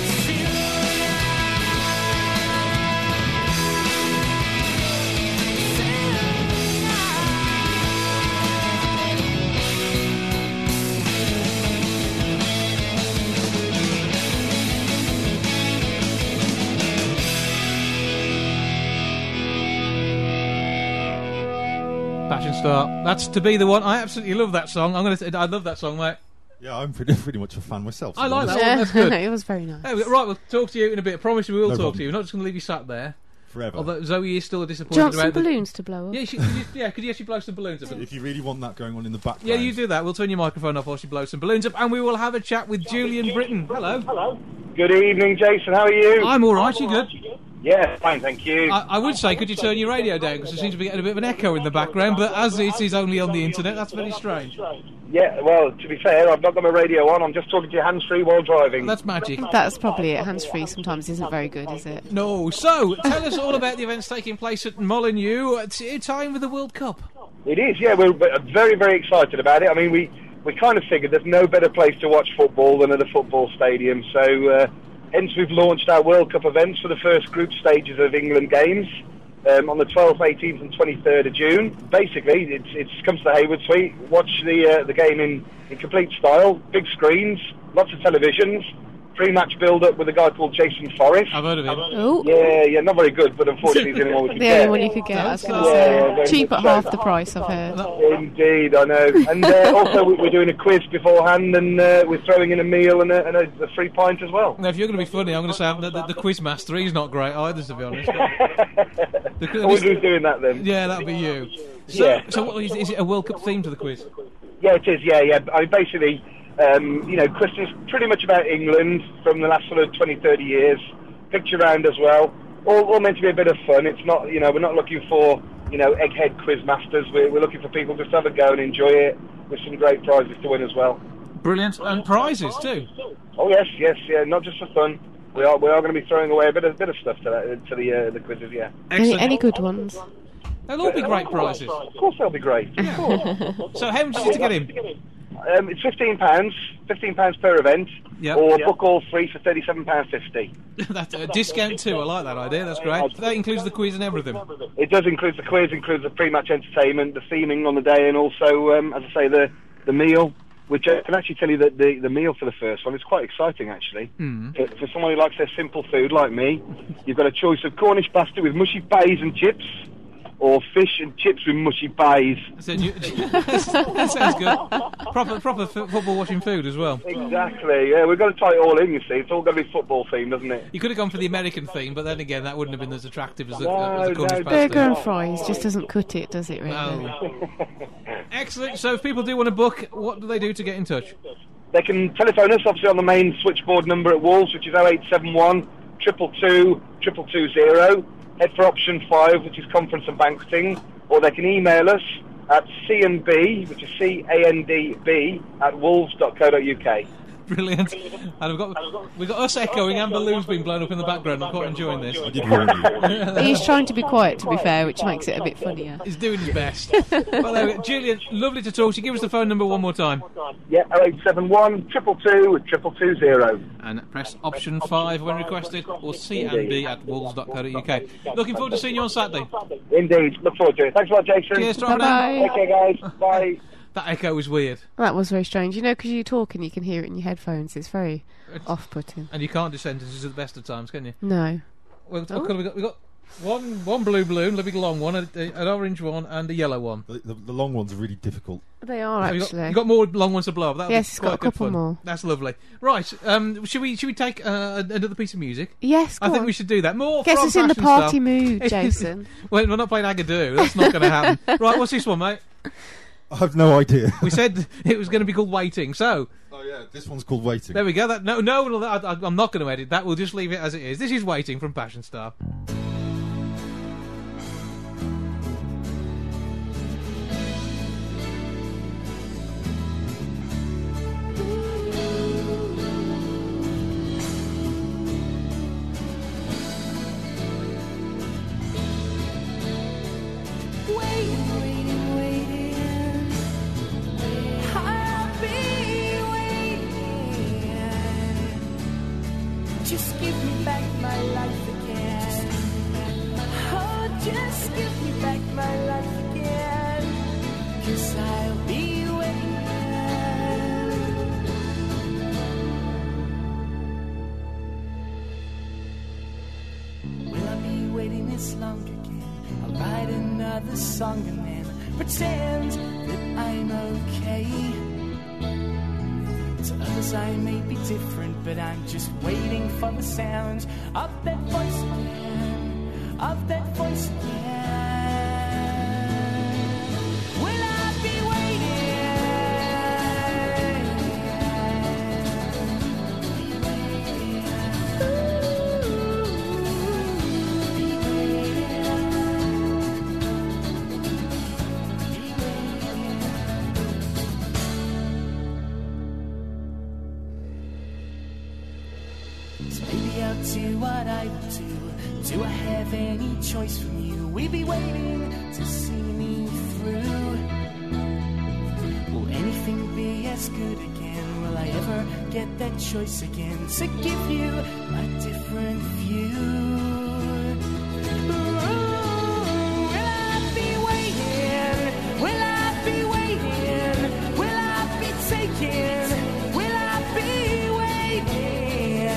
Speaker 2: Passion Star. That's To Be the One. I absolutely love that song. I'm gonna. I love that song, mate.
Speaker 4: Yeah, I'm pretty, pretty much a fan myself. to
Speaker 2: I
Speaker 4: be
Speaker 2: like
Speaker 4: honest.
Speaker 2: that one. That's good.
Speaker 3: It was very nice.
Speaker 2: Hey, we- right, we'll talk to you in a bit. I promise you we will
Speaker 4: No
Speaker 2: talk
Speaker 4: problem.
Speaker 2: to you. We're not just going to leave you sat there.
Speaker 4: Forever.
Speaker 2: Although Zoe is still disappointed
Speaker 3: Do you want some
Speaker 2: about the...
Speaker 3: balloons to blow up?
Speaker 2: Yeah, she, could you, yeah, could you actually blow some balloons up?
Speaker 4: If you really want that going on in the background.
Speaker 2: Yeah, you do that. We'll turn your microphone off while she blows some balloons up, and we will have a chat with Julian Britton. Hello.
Speaker 8: Hello. Good evening, Jason. How are you?
Speaker 2: I'm all right. You good?
Speaker 8: Yeah, fine, thank you.
Speaker 2: I, I would say, could you turn your radio down because there seems to be getting a bit of an echo in the background. But as it is only on the internet, that's very strange.
Speaker 8: Yeah, well, to be fair, I've not got my radio on. I'm just talking to you hands-free while driving.
Speaker 2: That's magic.
Speaker 3: That's probably it. Hands-free sometimes isn't very good, is it?
Speaker 2: No. So, tell us all about the events taking place at Molineux at a time with the World Cup.
Speaker 8: It is, yeah. We're very, very excited about it. I mean, we, we kind of figured there's no better place to watch football than at a football stadium. So, uh, hence we've launched our World Cup events for the first group stages of England games. Um, on the twelfth, eighteenth and twenty-third of June. Basically, it's, it's comes to the Hayward Suite, watch the uh, the game in, in complete style, big screens, lots of televisions, pre-match build-up with a guy called Jason Forrest.
Speaker 2: I've heard of him.
Speaker 3: Oh,
Speaker 8: Yeah, yeah, not very good, but unfortunately he's the only one we could
Speaker 3: the
Speaker 8: get.
Speaker 3: only one you could get. I was going to
Speaker 8: Yeah,
Speaker 3: say
Speaker 8: yeah, very
Speaker 3: cheap
Speaker 8: much
Speaker 3: at
Speaker 8: so.
Speaker 3: half the price. I've heard.
Speaker 8: Indeed, I know. And uh, also we- we're doing a quiz beforehand, and uh, we're throwing in a meal and a, and a, a free pint as well.
Speaker 2: Now, if you're going to be funny, I'm going to say the, the, the quiz master. He's not great either, to be honest. The,
Speaker 8: I wonder who's doing that then.
Speaker 2: yeah, that'll be you. So,
Speaker 8: Yeah.
Speaker 2: so what, is, is it a World Cup theme to the quiz?
Speaker 8: Yeah, it is. Yeah, yeah. I mean, basically, um, you know, Christmas pretty much about England from the last sort of twenty, thirty years. Picture round as well. All, all meant to be a bit of fun. It's not, you know, we're not looking for, you know, egghead quiz masters. We're, we're looking for people just to have a go and enjoy it with some great prizes to win as well.
Speaker 2: Brilliant, and prizes too.
Speaker 8: Oh yes, yes, yeah. Not just for fun. We are we are going to be throwing away a bit of bit of stuff to that, to the uh, the quizzes. Yeah.
Speaker 3: Any,
Speaker 2: Excellent.
Speaker 3: any good ones?
Speaker 2: They'll all be great prizes.
Speaker 8: Of course, they'll be great. Of course.
Speaker 2: So how much is it to get in?
Speaker 8: Um, it's fifteen pounds, fifteen pounds per event,
Speaker 2: Yep.
Speaker 8: or
Speaker 2: Yep.
Speaker 8: book all three for thirty-seven pounds fifty.
Speaker 2: That's a discount too. I like that idea. That's great. That includes the quiz and everything.
Speaker 8: It does include the quiz, includes the pre-match entertainment, the theming on the day, and also, um, as I say, the the meal. Which I can actually tell you that the, the meal for the first one is quite exciting, actually.
Speaker 2: Mm.
Speaker 8: For, for someone who likes their simple food like me, you've got a choice of Cornish pasta with mushy bays and chips, or fish and chips with mushy bays.
Speaker 2: So you, that sounds good. Proper, proper f- football watching food as well.
Speaker 8: Exactly, yeah, we've got to tie it all in, you see. It's all got to be football themed, doesn't it?
Speaker 2: You could have gone for the American theme, but then again, that wouldn't have been as attractive as the,
Speaker 8: No,
Speaker 2: as the Cornish
Speaker 8: no,
Speaker 2: pasta.
Speaker 3: Burger and fries just doesn't cut it, does it? Really?
Speaker 2: No. Excellent. So if people do want to book, what do they do to get in touch?
Speaker 8: They can telephone us, obviously, on the main switchboard number at Wolves, which is oh eight seven one, two two two, two two two zero. Head for option five, which is conference and banqueting, or they can email us at C and B, which is C A N D B, at wolves dot co dot U K.
Speaker 2: Brilliant. And I've got we've got us echoing and balloons being blown up in the background. I'm quite enjoying this.
Speaker 4: I did warn you.
Speaker 3: He's trying to be quiet, to be fair, which makes it a bit funnier.
Speaker 2: He's doing his best. Well, there we go. Julian, lovely to talk to you. Give us the phone number one more time.
Speaker 8: Yeah, oh eight seven one, two two two, two two two zero.
Speaker 2: And press option five when requested, or C and B at wolves dot co dot U K. Looking forward to seeing you on Saturday.
Speaker 8: Indeed, look forward to it. Thanks a lot, Jason.
Speaker 2: Cheers, Trump.
Speaker 3: Bye-bye.
Speaker 8: Okay, guys. Bye.
Speaker 2: That echo was weird.
Speaker 3: That was very strange. You know, because you talk and you can hear it in your headphones. It's very off-putting.
Speaker 2: And you can't do sentences at the best of times, can you?
Speaker 3: No.
Speaker 2: Well, oh. we got we got one one blue balloon, a big long one, a, a, an orange one, and a yellow one.
Speaker 4: The, the, the long ones are really difficult.
Speaker 3: They are,
Speaker 2: Have you
Speaker 3: actually.
Speaker 2: got, you got more long ones to blow up. That'll
Speaker 3: Yes,
Speaker 2: be
Speaker 3: it's
Speaker 2: quite
Speaker 3: got a
Speaker 2: good
Speaker 3: couple
Speaker 2: fun.
Speaker 3: more.
Speaker 2: That's lovely. Right, um, should we should we take uh, another piece of music?
Speaker 3: Yes, go
Speaker 2: I think
Speaker 3: on.
Speaker 2: we should do that. More
Speaker 3: Gets
Speaker 2: from
Speaker 3: us in the
Speaker 2: Fashion
Speaker 3: party
Speaker 2: Stuff.
Speaker 3: mood, Jason.
Speaker 2: Well, we're not playing Agadoo. That's not going to happen. Right, what's this one, mate?
Speaker 4: I have no idea.
Speaker 2: We said it was going to be called Waiting, so...
Speaker 4: Oh yeah, this one's called Waiting.
Speaker 2: There we go. That, no, no, no I, I, I'm not going to edit that. We'll just leave it as it is. This is Waiting from Passion Star.
Speaker 7: Just give me back my life again. Oh, just give me back my life again. 'Cause I'll be waiting. Will I be waiting this long again? I'll write another song and then pretend that I'm okay. To others I may be different, but I'm just waiting for the sound of that voice again, of that voice again. Will I be do what I would do. Do I have any choice from you? We be waiting to see me through. Will anything be as good again? Will I ever get that choice again to give you a different view? Ooh, will I be waiting? Will I be waiting? Will I be taken? Will I be waiting?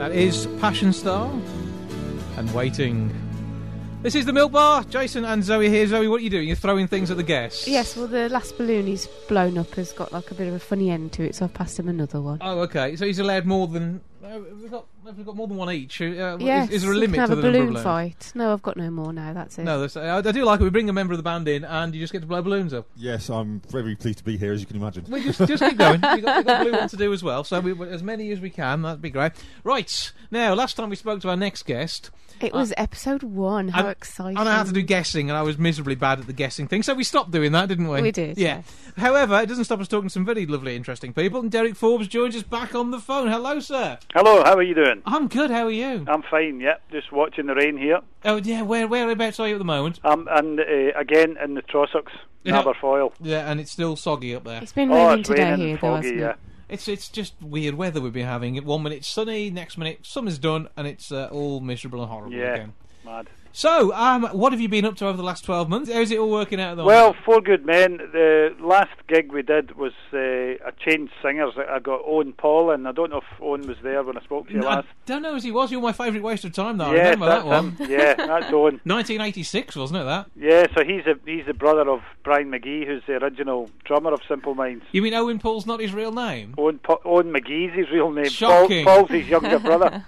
Speaker 2: That is Passion Star and Waiting. This is the Milk Bar. Jason and Zoe here. Zoe, what are you doing? You're throwing things at the guests.
Speaker 3: Yes, well, the last balloon he's blown up has got like a bit of a funny end to it, so I've passed him another one.
Speaker 2: Oh, okay. So he's allowed more than... Uh, have, we got, have we got more than one each? Uh,
Speaker 3: yes,
Speaker 2: is, is there a
Speaker 3: you
Speaker 2: limit
Speaker 3: can have
Speaker 2: to
Speaker 3: a
Speaker 2: the number of
Speaker 3: balloon
Speaker 2: balloons?
Speaker 3: fight. No, I've got no more now, that's it.
Speaker 2: No, that's, I, I do like it. We bring a member of the band in and you just get to blow balloons up.
Speaker 4: Yes, I'm very pleased to be here, as you can imagine.
Speaker 2: We just, just keep going. We've got, we've got blue one to do as well, so we, as many as we can. That'd be great. Right, now, last time we spoke to our next guest...
Speaker 3: It was uh, episode one. How
Speaker 2: and,
Speaker 3: exciting.
Speaker 2: And I had to do guessing, and I was miserably bad at the guessing thing, so we stopped doing that, didn't we?
Speaker 3: We did,
Speaker 2: yeah.
Speaker 3: yes.
Speaker 2: However, it doesn't stop us talking to some very lovely, interesting people, and Derek Forbes joins us back on the phone. Hello, sir.
Speaker 9: Hello, how are you doing?
Speaker 2: I'm good, how are you?
Speaker 9: I'm fine, yeah. Just watching the rain here.
Speaker 2: Oh, yeah, where whereabouts are you at the moment?
Speaker 9: Um, and uh, again, in the Trossachs,
Speaker 2: Yeah.
Speaker 9: Aberfoyle.
Speaker 2: Yeah, and it's still soggy up there.
Speaker 3: It's been
Speaker 9: Oh,
Speaker 3: raining
Speaker 9: it's
Speaker 3: today
Speaker 9: raining
Speaker 3: here,
Speaker 9: and
Speaker 3: though,
Speaker 9: foggy,
Speaker 3: hasn't
Speaker 9: yeah.
Speaker 3: it?
Speaker 2: It's it's just weird weather we've been having. One minute sunny, next minute summer's done, and it's uh, all miserable and horrible
Speaker 9: Yeah,
Speaker 2: again.
Speaker 9: mad.
Speaker 2: So, um, what have you been up to over the last twelve months? How's it all working out at the
Speaker 9: Well,
Speaker 2: moment?
Speaker 9: Four Good Men, the last gig we did was uh, a changed singers. I got Owen Paul, and I don't know if Owen was there when I spoke to you
Speaker 2: No, I
Speaker 9: last.
Speaker 2: don't know as he was. You're my favourite waste of time, though. I
Speaker 9: Yes,
Speaker 2: remember that
Speaker 9: that's
Speaker 2: one.
Speaker 9: him. Yeah, that's Owen.
Speaker 2: nineteen eighty-six, wasn't it, that?
Speaker 9: Yeah, so he's a he's the brother of Brian McGee, who's the original drummer of Simple Minds.
Speaker 2: You mean Owen Paul's not his real name?
Speaker 9: Owen, pa- Owen McGee's his real name.
Speaker 2: Shocking.
Speaker 9: Paul, Paul's his younger brother.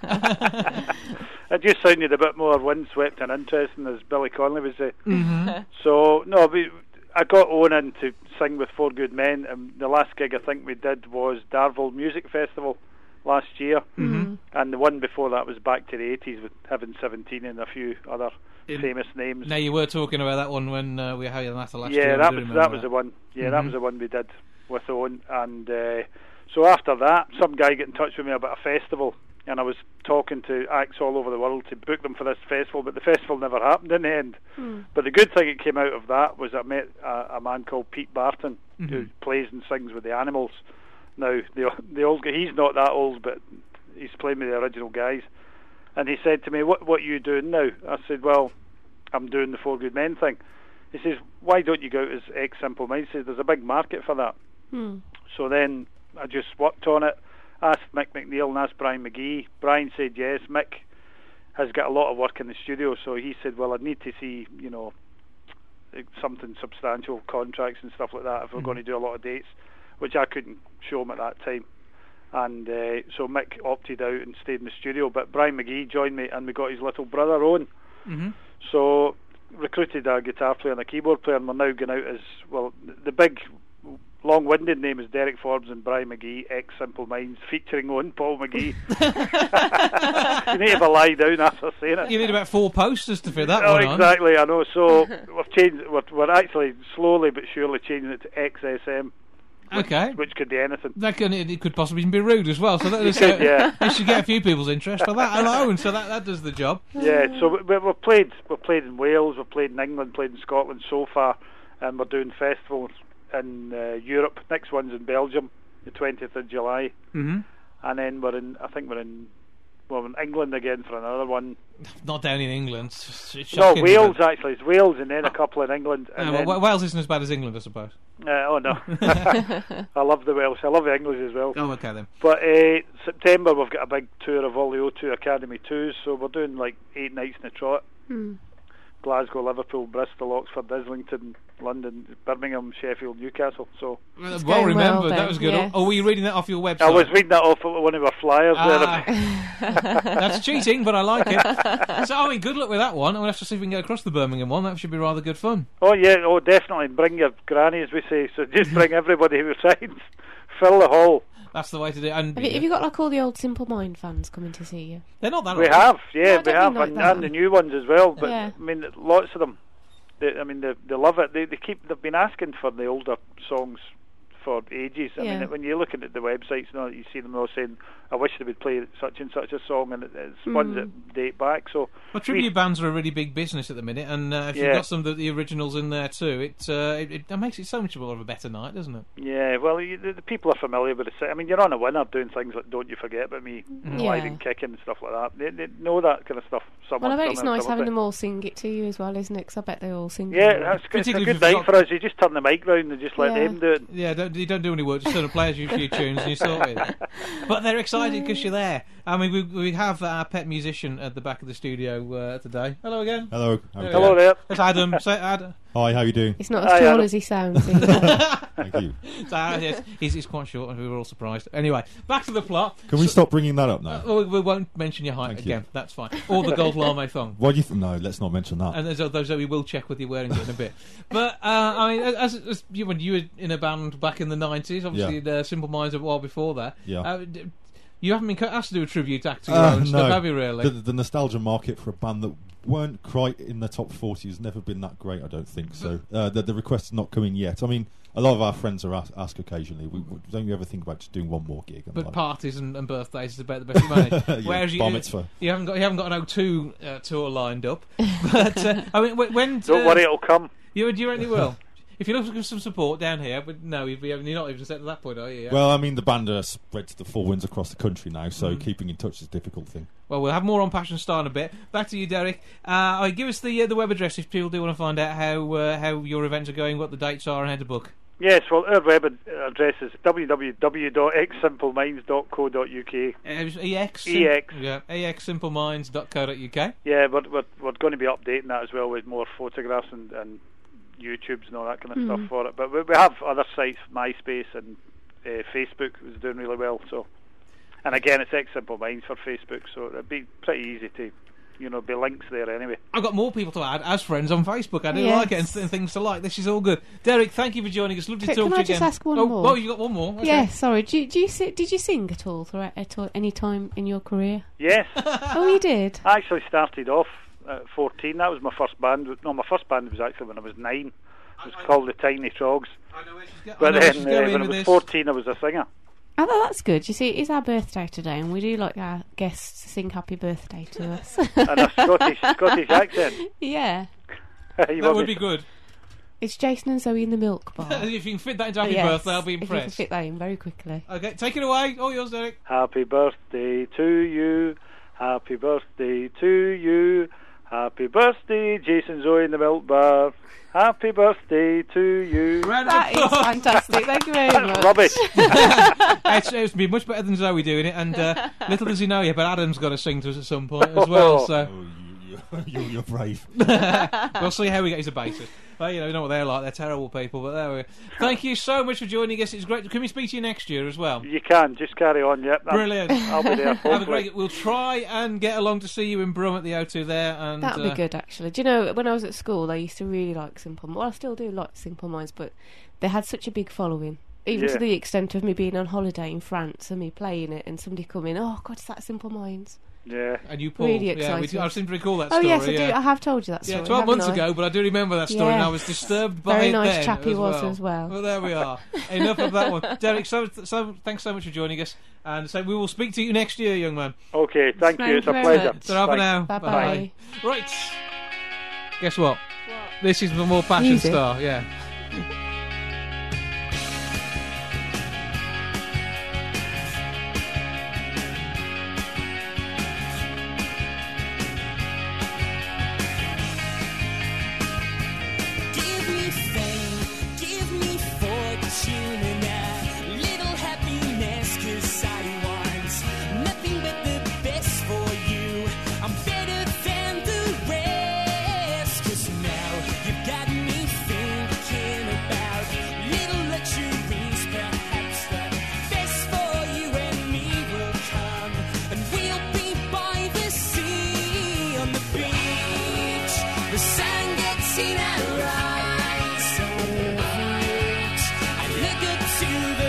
Speaker 9: It just sounded a bit more windswept and interesting, as Billy Connolly was saying.
Speaker 2: Mm-hmm.
Speaker 9: So, no, we, I got Owen in to sing with Four Good Men, and the last gig I think we did was Darvel Music Festival last year,
Speaker 2: Mm-hmm.
Speaker 9: and the one before that was back to the eighties with Heaven seventeen and a few other
Speaker 2: In-
Speaker 9: famous names.
Speaker 2: Now, you were talking about that one when uh, we had you last last
Speaker 9: yeah,
Speaker 2: year. I
Speaker 9: that
Speaker 2: do
Speaker 9: was
Speaker 2: remember
Speaker 9: that was the one. Yeah, that
Speaker 2: Mhm.
Speaker 9: was the one we did with Owen, and uh, so after that, some guy got in touch with me about a festival, and I was talking to acts all over the world to book them for this festival, but the festival never happened in the end.
Speaker 3: Mm.
Speaker 9: But the good thing that came out of that was I met a, a man called Pete Barton,
Speaker 2: Mhm.
Speaker 9: who plays and sings with the Animals. Now, the the old guy, he's not that old, but he's playing with the original guys. And he said to me, what what are you doing now? I said, well, I'm doing the Four Good Men thing. He says, why don't you go out as ex-Simple Minds? He says, there's a big market for that.
Speaker 3: Hmm.
Speaker 9: So then I just worked on it, asked Mick McNeil and asked Brian McGee. Brian said yes. Mick has got a lot of work in the studio, so he said, well, I'd need to see, you know, something substantial, contracts and stuff like that, if we're
Speaker 2: Mhm.
Speaker 9: going to do a lot of dates, which I couldn't show him at that time. And uh, so Mick opted out and stayed in the studio, but Brian McGee joined me, and we got his little brother Owen.
Speaker 2: Mm-hmm.
Speaker 9: So recruited a guitar player and a keyboard player, and we're now going out as, well, the big long-winded name is Derek Forbes and Brian McGee, ex-Simple Minds, featuring Owen Paul McGee. You need to have a lie down after saying it.
Speaker 2: You need about four posters to fit that
Speaker 9: Oh,
Speaker 2: one on.
Speaker 9: exactly, I know. So we've changed, we're, we're actually slowly but surely changing it to X S M,
Speaker 2: Okay.
Speaker 9: which could be anything.
Speaker 2: That can, it could possibly be rude as well, so that is,
Speaker 9: could, yeah.
Speaker 2: you should get a few people's interest for that alone, so that, that does the job.
Speaker 9: Yeah, so we, we've played we've played in Wales, we've played in England, played in Scotland so far, and we're doing festivals in uh, Europe. Next one's in Belgium, the twentieth of July,
Speaker 2: Mm-hmm.
Speaker 9: and then we're in, I think we're in, well, in England again for another one.
Speaker 2: Not down in England. It's, it's
Speaker 9: No,
Speaker 2: shocking,
Speaker 9: Wales
Speaker 2: but-
Speaker 9: actually. It's Wales and then a couple in England. And
Speaker 2: Uh,
Speaker 9: then,
Speaker 2: well, Wales isn't as bad as England, I suppose.
Speaker 9: uh, oh no, I love the Welsh. I love the English as well.
Speaker 2: Oh, okay then.
Speaker 9: But uh, September we've got a big tour of all the O two Academy twos, so we're doing like eight nights in the trot.
Speaker 3: Hmm.
Speaker 9: Glasgow, Liverpool, Bristol, Oxford, Islington, London, Birmingham, Sheffield, Newcastle. So
Speaker 2: Well,
Speaker 3: It's
Speaker 2: well
Speaker 3: going well
Speaker 2: remembered.
Speaker 3: then,
Speaker 2: that was good.
Speaker 3: yes.
Speaker 2: Oh, were you reading that off your website?
Speaker 9: I was reading that off of one of our flyers
Speaker 2: Ah.
Speaker 9: there.
Speaker 2: That's cheating, but I like it. So, I mean, good luck with that one. I'm going to have to see if we can get across the Birmingham one. That should be rather good fun.
Speaker 9: Oh yeah, oh definitely. Bring your granny, as we say. So just bring everybody who signs. Fill the hall.
Speaker 2: That's the way to do it. And
Speaker 3: Have you, have you got like all the old Simple Mind fans coming to see you?
Speaker 2: they're not that
Speaker 9: We
Speaker 2: old.
Speaker 9: have,
Speaker 3: No,
Speaker 9: yeah,
Speaker 3: I
Speaker 9: we
Speaker 3: don't
Speaker 9: have,
Speaker 3: mean like
Speaker 9: and,
Speaker 3: that.
Speaker 9: and the new ones as well. But
Speaker 3: Yeah.
Speaker 9: I mean, lots of them. They, I mean, they they love it. They they keep. They've been asking for the older songs for ages. I
Speaker 3: Yeah.
Speaker 9: mean, when you're looking at the websites, you know, you see them all saying, "I wish they would play such and such a song," and it, it's ones
Speaker 3: Mm.
Speaker 9: that date back. So
Speaker 2: Well, tribute bands are a really big business at the minute, and uh, if you've
Speaker 9: Yeah.
Speaker 2: got some of the, the originals in there too, it, uh, it it makes it so much more of a better night, doesn't it?
Speaker 9: yeah, well, you, the, the people are familiar with the. I mean, you're on a winner doing things like "Don't You Forget About Me,"
Speaker 3: Yeah.
Speaker 9: live and kicking and stuff like that. They, they know that kind of stuff. someone.
Speaker 3: Well, I bet it's
Speaker 9: coming
Speaker 3: nice
Speaker 9: from
Speaker 3: having
Speaker 9: it.
Speaker 3: them all sing it to you as well, isn't it? Because I bet they all sing.
Speaker 9: Yeah,
Speaker 3: it.
Speaker 9: that's good. It's a
Speaker 2: Particularly
Speaker 9: good
Speaker 2: if
Speaker 9: night
Speaker 2: you've
Speaker 9: for us. You just turn the mic round and just let
Speaker 3: Yeah.
Speaker 9: them do it.
Speaker 2: Yeah, don't, you don't do any work, just sort of play a few few tunes and you're sorted. But they're excited because you're there. I mean, we we have our pet musician at the back of the studio uh, today. Hello again.
Speaker 4: Hello. How
Speaker 2: There
Speaker 4: are you
Speaker 2: we
Speaker 4: doing?
Speaker 9: Hello
Speaker 2: go.
Speaker 9: there.
Speaker 2: It's Adam. Say Adam.
Speaker 4: Hi, how are you doing?
Speaker 3: It's not as
Speaker 9: Hi,
Speaker 3: tall
Speaker 9: Adam.
Speaker 3: as he sounds. either.
Speaker 4: Thank you.
Speaker 2: So, uh, yes, he's, he's quite short and we were all surprised. Anyway, back to the plot.
Speaker 4: Can we stop bringing that up now?
Speaker 2: Uh, we, we won't mention your height
Speaker 4: Thank
Speaker 2: again.
Speaker 4: you.
Speaker 2: That's fine. Or the gold lame thong.
Speaker 4: Why do you? Th- no, let's not mention that.
Speaker 2: And there's those that we will check whether you're wearing it in a bit. But uh, I mean, as, as you, when you were in a band back in the nineties, obviously
Speaker 4: Yeah.
Speaker 2: uh, Simple Minds a while before that.
Speaker 4: Yeah.
Speaker 2: Uh, d- you haven't been asked to do a tribute act to your
Speaker 4: Uh,
Speaker 2: own
Speaker 4: no.
Speaker 2: stuff, have you? Really?
Speaker 4: The, the nostalgia market for a band that weren't quite in the top forty has never been that great, I don't think. So uh, the, the request's not coming yet. I mean, a lot of our friends are ask, ask occasionally, we, we- don't you ever think about just doing one more gig? And
Speaker 2: But
Speaker 4: like,
Speaker 2: parties and, and birthdays is about the best you manage.
Speaker 4: Yeah,
Speaker 2: Whereas you,
Speaker 4: bar mitzvah.
Speaker 2: you haven't got you haven't got an O two uh, tour lined up. But uh, I mean, wh- when
Speaker 9: Don't
Speaker 2: uh,
Speaker 9: worry, it'll come.
Speaker 2: you you really will. If you're looking for some support down here, but no, you've- you're not even set to that point, are you?
Speaker 4: Well, I mean, the band are spread to the four winds across the country now, so
Speaker 2: Mm.
Speaker 4: keeping in touch is a difficult thing.
Speaker 2: Well, we'll have more on Passion Star in a bit. Back to you, Derek. Uh, oh, give us the uh, the web address if people do want to find out how uh, how your events are going, what the dates are, and how to book.
Speaker 9: Yes, well, our web ad- address is w w w dot x simple minds dot co dot u k.
Speaker 2: Uh, it was E X.
Speaker 9: E X.
Speaker 2: Yeah, e x simple minds dot co dot u k.
Speaker 9: Yeah, but we're, we're going to be updating that as well with more photographs and, and YouTubes and all that kind of
Speaker 3: Mm.
Speaker 9: stuff for it. But we, we have other sites, MySpace and uh, Facebook is doing really well. So, and again, it's X Simple Minds for Facebook, so it'd be pretty easy to, you know, be links there anyway.
Speaker 2: I've got more people to add as friends on Facebook. I do
Speaker 3: Yes.
Speaker 2: like it and, th- and things to like. This is all good. Derek, thank you for joining us. Lovely to
Speaker 3: Can-
Speaker 2: talk
Speaker 3: can
Speaker 2: to
Speaker 3: I
Speaker 2: you
Speaker 3: just
Speaker 2: again.
Speaker 3: ask one
Speaker 2: oh,
Speaker 3: more?
Speaker 2: Oh, you got one more? Okay.
Speaker 3: Yeah, sorry. Do you, do you si- did you sing at all throughout at all, any time in your career?
Speaker 9: Yes,
Speaker 3: Oh, you did.
Speaker 9: I actually started off at fourteen. That was my first band. No, my first band was actually when I was nine. It was called the Tiny Trogs.
Speaker 2: I know where she's go- I
Speaker 9: But
Speaker 2: know where
Speaker 9: then
Speaker 2: she's
Speaker 9: uh,
Speaker 2: going
Speaker 9: when I
Speaker 2: with
Speaker 9: was
Speaker 2: this.
Speaker 9: fourteen, I was a singer.
Speaker 3: Oh, well, that's good. You see, it is our birthday today, and we do like our guests to sing happy birthday to us.
Speaker 9: And a Scottish Scottish accent.
Speaker 3: Yeah.
Speaker 9: You
Speaker 2: That
Speaker 9: want
Speaker 2: would
Speaker 9: me-
Speaker 2: be good.
Speaker 3: It's Jason and Zoe in the Milk Bar.
Speaker 2: If you can fit that into Happy
Speaker 3: Yes,
Speaker 2: Birthday, I'll be
Speaker 3: If you
Speaker 2: impressed.
Speaker 3: can fit that in very quickly.
Speaker 2: Okay, take it away. All yours, Derek.
Speaker 9: Happy birthday to you. Happy birthday to you. Happy birthday, Jason Zoe in the Milk Bar. Happy birthday to you.
Speaker 2: Round
Speaker 3: That
Speaker 2: of
Speaker 3: is
Speaker 2: applause.
Speaker 3: fantastic. Thank you very much.
Speaker 9: That's rubbish.
Speaker 2: it's, it's been much better than Zoe doing it, and uh, little does he know yet, but Adam's got to sing to us at some point as well. So
Speaker 4: Oh, you, you, you're, you're brave.
Speaker 2: we'll see how we get. He's a bassist. Well, you know, you know what they're like. They're terrible people, but there we go. Thank you so much for joining us. It's great. Can we speak to you next year as well?
Speaker 9: You can just carry on. Yep. I'm-
Speaker 2: Brilliant.
Speaker 9: I'll be there.
Speaker 2: Have a
Speaker 9: hopefully.
Speaker 2: great. We'll try and get along to see you in Brum at the O two there, and
Speaker 3: That would
Speaker 2: uh,
Speaker 3: be good, actually. Do you know, when I was at school, I used to really like Simple Minds. Well, I still do like Simple Minds, but they had such a big following. Even
Speaker 9: Yeah.
Speaker 3: to the extent of me being on holiday in France and me playing it and somebody coming, oh, God, is that Simple Minds?
Speaker 9: Yeah.
Speaker 2: And you, Paul.
Speaker 3: Really
Speaker 2: Yeah, we
Speaker 3: excited.
Speaker 2: do, I seem to recall that
Speaker 3: Oh,
Speaker 2: story.
Speaker 3: yes, I
Speaker 2: yeah.
Speaker 3: do. I have told you that story.
Speaker 2: Yeah, twelve
Speaker 3: haven't
Speaker 2: months
Speaker 3: I?
Speaker 2: ago, but I do remember that story, and I
Speaker 3: Yes.
Speaker 2: was disturbed by
Speaker 3: Very
Speaker 2: it
Speaker 3: nice
Speaker 2: then
Speaker 3: chap he
Speaker 2: as
Speaker 3: was
Speaker 2: well.
Speaker 3: as well.
Speaker 2: Well, there we are. Enough of that one, Derek. So, so, thanks so much for joining us, and so we will speak to you next year, young man.
Speaker 9: Okay. Thank you.
Speaker 3: Thank
Speaker 9: It's
Speaker 3: you
Speaker 9: a
Speaker 3: very
Speaker 9: pleasure.
Speaker 3: much.
Speaker 2: So, for
Speaker 9: Thanks.
Speaker 2: now.
Speaker 3: Bye-bye.
Speaker 2: Right. Guess what? This is the more Passion
Speaker 3: Music.
Speaker 2: Star. Yeah.
Speaker 7: Give me fame, give me fortune and a little happiness, 'cause I want nothing but the best for you. I'm better than the rest, 'cause now you've got me thinking about little luxuries, perhaps the best for you and me will come, and we'll be by the sea on the beach. The sun gets in our eyes, out of reach. I look up to the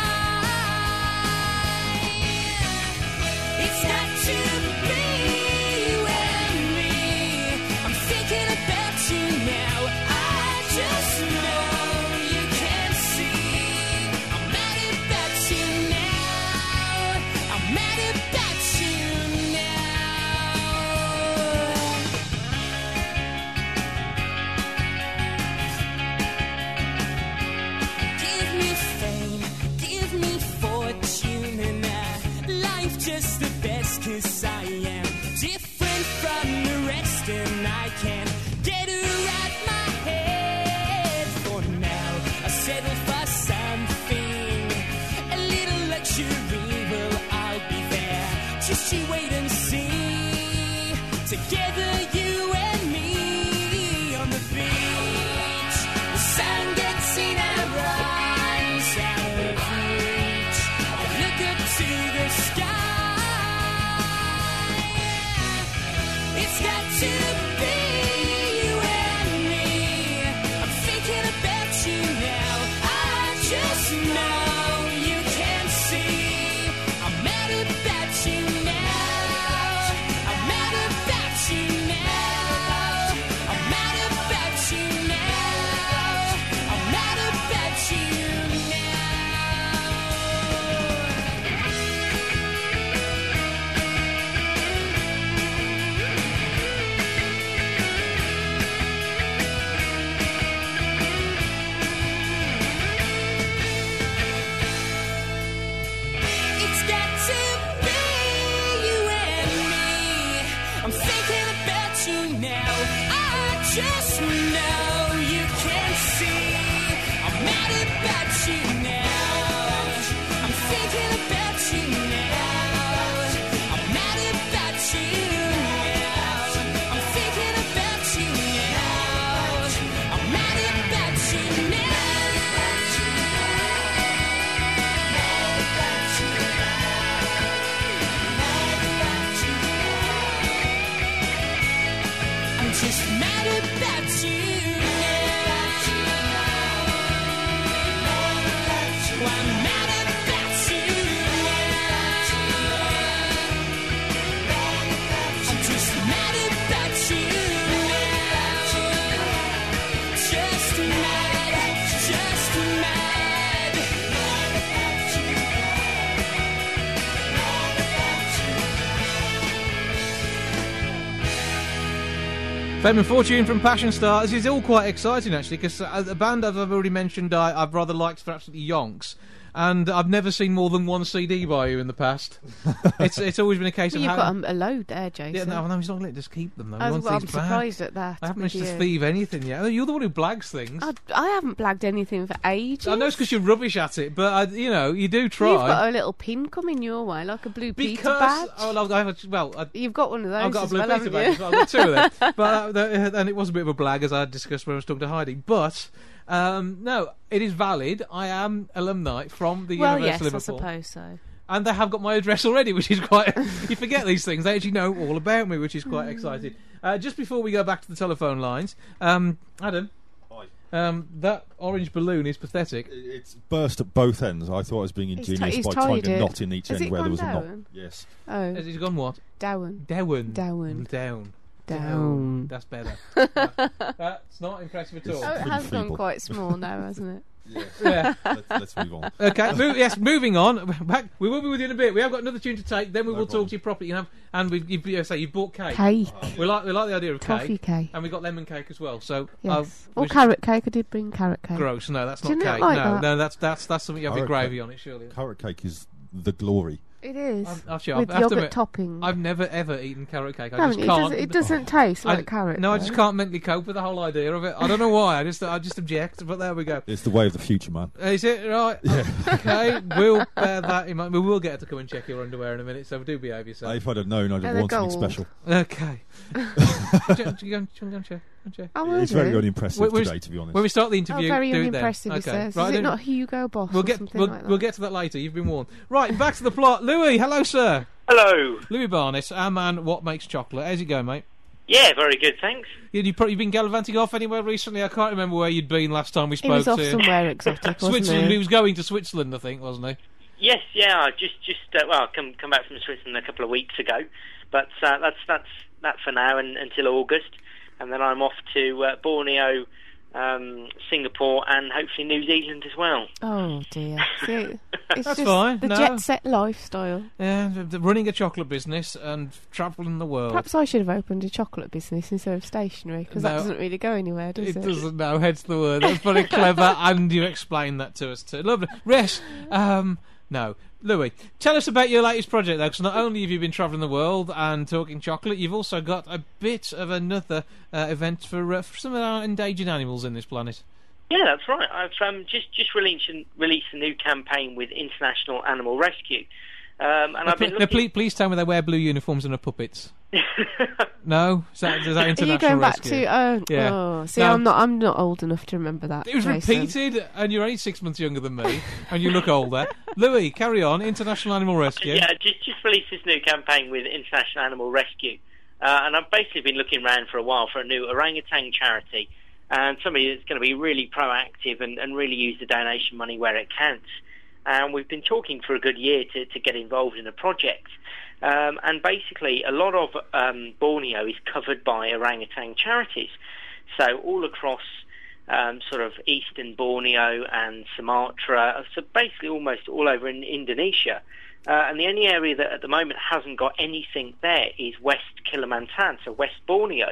Speaker 7: sky. It's got to be you and me. I'm thinking about you now. I just know you can see. I'm mad about you now. I'm mad about you now. lost and I can't get her out my head. For now, I settle for something, a little luxury. Well, I'll be there. Just you wait and see. Together, you and me on the beach. The sun gets in our eyes, out of reach. I look up to the sky. It's got to be you and me. I'm thinking about you now. I just know you can see. I'm mad about you now. I'm mad about you now. I'm mad about you now. I'm mad about you It's got to be you and me. I'm thinking about you now. I just know you can see. I'm mad about you now. I'm thinking about you now. I'm mad about you now. I'm thinking about you now. I'm mad about you now. I'm just mad about you now. I'm mad about you now. I'm just mad about you now. Just mad, just mad.
Speaker 2: Fame and Fortune from Passion Star. This is all quite exciting, actually, because uh, a band I've already mentioned I, I've rather liked for absolutely yonks, and I've never seen more than one C D by you in the past. it's it's always been a case
Speaker 3: Well,
Speaker 2: of
Speaker 3: you've
Speaker 2: having...
Speaker 3: got a, a load there, Jason.
Speaker 2: Yeah, no, no, he's not letting us keep them, though. He
Speaker 3: I was,
Speaker 2: wants
Speaker 3: well, I'm
Speaker 2: these back.
Speaker 3: surprised at that.
Speaker 2: I haven't
Speaker 3: with
Speaker 2: managed to
Speaker 3: you.
Speaker 2: thieve anything yet. You're the one who blags things.
Speaker 3: I, I haven't blagged anything for ages.
Speaker 2: I know it's because you're rubbish at it, but, I, you know, you do try.
Speaker 3: You've got a little pin coming your way, like a Blue Peter
Speaker 2: because...
Speaker 3: badge.
Speaker 2: Oh, I've, I've, well, I,
Speaker 3: You've got one of those
Speaker 2: I've got a
Speaker 3: as
Speaker 2: Blue
Speaker 3: well,
Speaker 2: Peter
Speaker 3: haven't
Speaker 2: badge
Speaker 3: you?
Speaker 2: as well. I've got two of them. But, uh, and it was a bit of a blag, as I discussed when I was talking to Heidi. But... Um, no, it is valid. I am alumni from the
Speaker 3: Well,
Speaker 2: University
Speaker 3: yes,
Speaker 2: of Liverpool.
Speaker 3: I suppose so.
Speaker 2: And they have got my address already, which is quite... you forget these things. They actually know all about me, which is quite exciting. Uh, just before we go back to the telephone lines, um, Adam,
Speaker 4: Hi.
Speaker 2: um, that orange balloon is pathetic.
Speaker 4: It's burst at both ends. I thought I was being
Speaker 3: He's
Speaker 4: ingenious
Speaker 3: ti- he's
Speaker 4: by tying
Speaker 3: tied
Speaker 4: a
Speaker 3: it.
Speaker 4: knot in each
Speaker 3: Has
Speaker 4: end
Speaker 3: it
Speaker 4: where there
Speaker 3: gone
Speaker 4: was a knot.
Speaker 3: down?
Speaker 4: Yes.
Speaker 3: Oh,
Speaker 2: Has it gone what?
Speaker 3: Down.
Speaker 2: Down.
Speaker 3: Down.
Speaker 2: Down.
Speaker 3: Down.
Speaker 2: That's better. That- That's not impressive at all.
Speaker 3: Oh, it
Speaker 4: Pretty
Speaker 3: has gone
Speaker 4: feeble.
Speaker 3: quite small now, hasn't it?
Speaker 4: Yes.
Speaker 2: Yeah.
Speaker 4: let's, let's move on.
Speaker 2: Okay, move, yes, moving on. Back, we will be with you in a bit. We have got another tune to take, then we
Speaker 4: No
Speaker 2: will
Speaker 4: problem.
Speaker 2: talk to you properly. You have, and we've, you've, you say you've bought cake.
Speaker 3: Cake.
Speaker 2: We like we like the idea of
Speaker 3: Toffee
Speaker 2: cake,
Speaker 3: cake.
Speaker 2: and we got lemon cake as well. So,
Speaker 3: Yes.
Speaker 2: uh,
Speaker 3: Or
Speaker 2: which-
Speaker 3: carrot cake. I did bring carrot cake.
Speaker 2: gross. No, that's
Speaker 3: Do
Speaker 2: not
Speaker 3: you not
Speaker 2: cake.
Speaker 3: like
Speaker 2: no,
Speaker 3: that?
Speaker 2: no, that's that's that's something you have with
Speaker 4: Carrot
Speaker 2: gravy
Speaker 4: cake.
Speaker 2: on it, surely.
Speaker 4: Carrot cake is the glory.
Speaker 3: It is.
Speaker 2: I'm- actually,
Speaker 3: With
Speaker 2: I have to
Speaker 3: yogurt
Speaker 2: admit,
Speaker 3: topping.
Speaker 2: I've never ever eaten carrot cake. I
Speaker 3: Haven't
Speaker 2: just
Speaker 3: you? It
Speaker 2: can't.
Speaker 3: doesn't, it doesn't taste
Speaker 2: I-
Speaker 3: like carrot.
Speaker 2: No, I
Speaker 3: though.
Speaker 2: just can't mentally cope with the whole idea of it. I don't know why. I just I just object. But there we go.
Speaker 4: It's the way of the future, man.
Speaker 2: Is it right?
Speaker 4: Yeah.
Speaker 2: Okay, we'll bear that in mind. We will get her to come and check your underwear in a minute, so do behave yourself.
Speaker 4: If I'd have known, I'd
Speaker 3: They're
Speaker 4: have
Speaker 3: the
Speaker 4: worn something
Speaker 3: gold.
Speaker 4: special.
Speaker 2: Okay. do, you, do, you, do, you, do you want to check? Check?
Speaker 3: I will
Speaker 4: It's very
Speaker 3: do.
Speaker 4: unimpressive
Speaker 2: Wait, wait,
Speaker 4: today, to be honest.
Speaker 2: When we start the
Speaker 3: Oh,
Speaker 2: interview,
Speaker 3: very
Speaker 2: do it
Speaker 3: unimpressive,
Speaker 2: then.
Speaker 3: he
Speaker 2: Okay.
Speaker 3: says.
Speaker 2: Right,
Speaker 3: Is
Speaker 2: then
Speaker 3: it not Hugo Boss
Speaker 2: we'll
Speaker 3: or
Speaker 2: get
Speaker 3: something
Speaker 2: we'll,
Speaker 3: like that?
Speaker 2: we'll get to that later. You've been warned. Right, back to the plot. Louis, hello, sir.
Speaker 10: Hello.
Speaker 2: Louis Barnes, our man. What makes chocolate? How's it going, mate?
Speaker 10: Yeah, very good, thanks.
Speaker 2: You, you probably been gallivanting off anywhere recently? I can't remember where you'd been last time we
Speaker 3: He
Speaker 2: spoke
Speaker 3: was off
Speaker 2: to.
Speaker 3: somewhere exotic, wasn't
Speaker 2: Switzerland.
Speaker 3: he?
Speaker 2: He was going to Switzerland, I think, wasn't he?
Speaker 10: Yes, yeah, I just just uh, well, come come back from Switzerland a couple of weeks ago, but uh, that's that's that for now and, until August, and then I'm off to uh, Borneo, um, Singapore, and hopefully New Zealand as well.
Speaker 3: Oh dear. See, it's
Speaker 2: That's
Speaker 3: just
Speaker 2: fine,
Speaker 3: the
Speaker 2: no.
Speaker 3: jet set lifestyle.
Speaker 2: Yeah, the- the- running a chocolate business and travelling the world.
Speaker 3: Perhaps I should have opened a chocolate business instead of stationery, because
Speaker 2: No.
Speaker 3: that doesn't really go anywhere, does it?
Speaker 2: It doesn't know, hence the word. That's very clever, and you explained that to us too. Lovely. Res, um, No. Louis, tell us about your latest project, though, because not only have you been travelling the world and talking chocolate, you've also got a bit of another uh, event for, uh, for some of our endangered animals in this planet.
Speaker 10: Yeah, that's right. I've um, just just released released a new campaign with International Animal Rescue, um, and
Speaker 2: Now,
Speaker 10: I've been
Speaker 2: pl-
Speaker 10: looking...
Speaker 2: now, please, please tell me they wear blue uniforms and are puppets. No, is that, is that
Speaker 3: Are
Speaker 2: International
Speaker 3: you going back
Speaker 2: Rescue?
Speaker 3: to? Oh,
Speaker 2: Yeah.
Speaker 3: oh. See,
Speaker 2: No.
Speaker 3: I'm not. I'm not old enough to remember that.
Speaker 2: It was
Speaker 3: Jason.
Speaker 2: repeated, and you're only six months younger than me, and you look older. Louis, carry on. International Animal Rescue.
Speaker 10: Yeah, just just released this new campaign with International Animal Rescue, uh, and I've basically been looking around for a while for a new orangutan charity, and somebody that's going to be really proactive and, and really use the donation money where it counts. And we've been talking for a good year to, to get involved in a project. Um, and basically, a lot of um, Borneo is covered by orangutan charities. So all across um, sort of eastern Borneo and Sumatra, so basically almost all over in Indonesia. Uh, and the only area that at the moment hasn't got anything there is West Kalimantan, so West Borneo.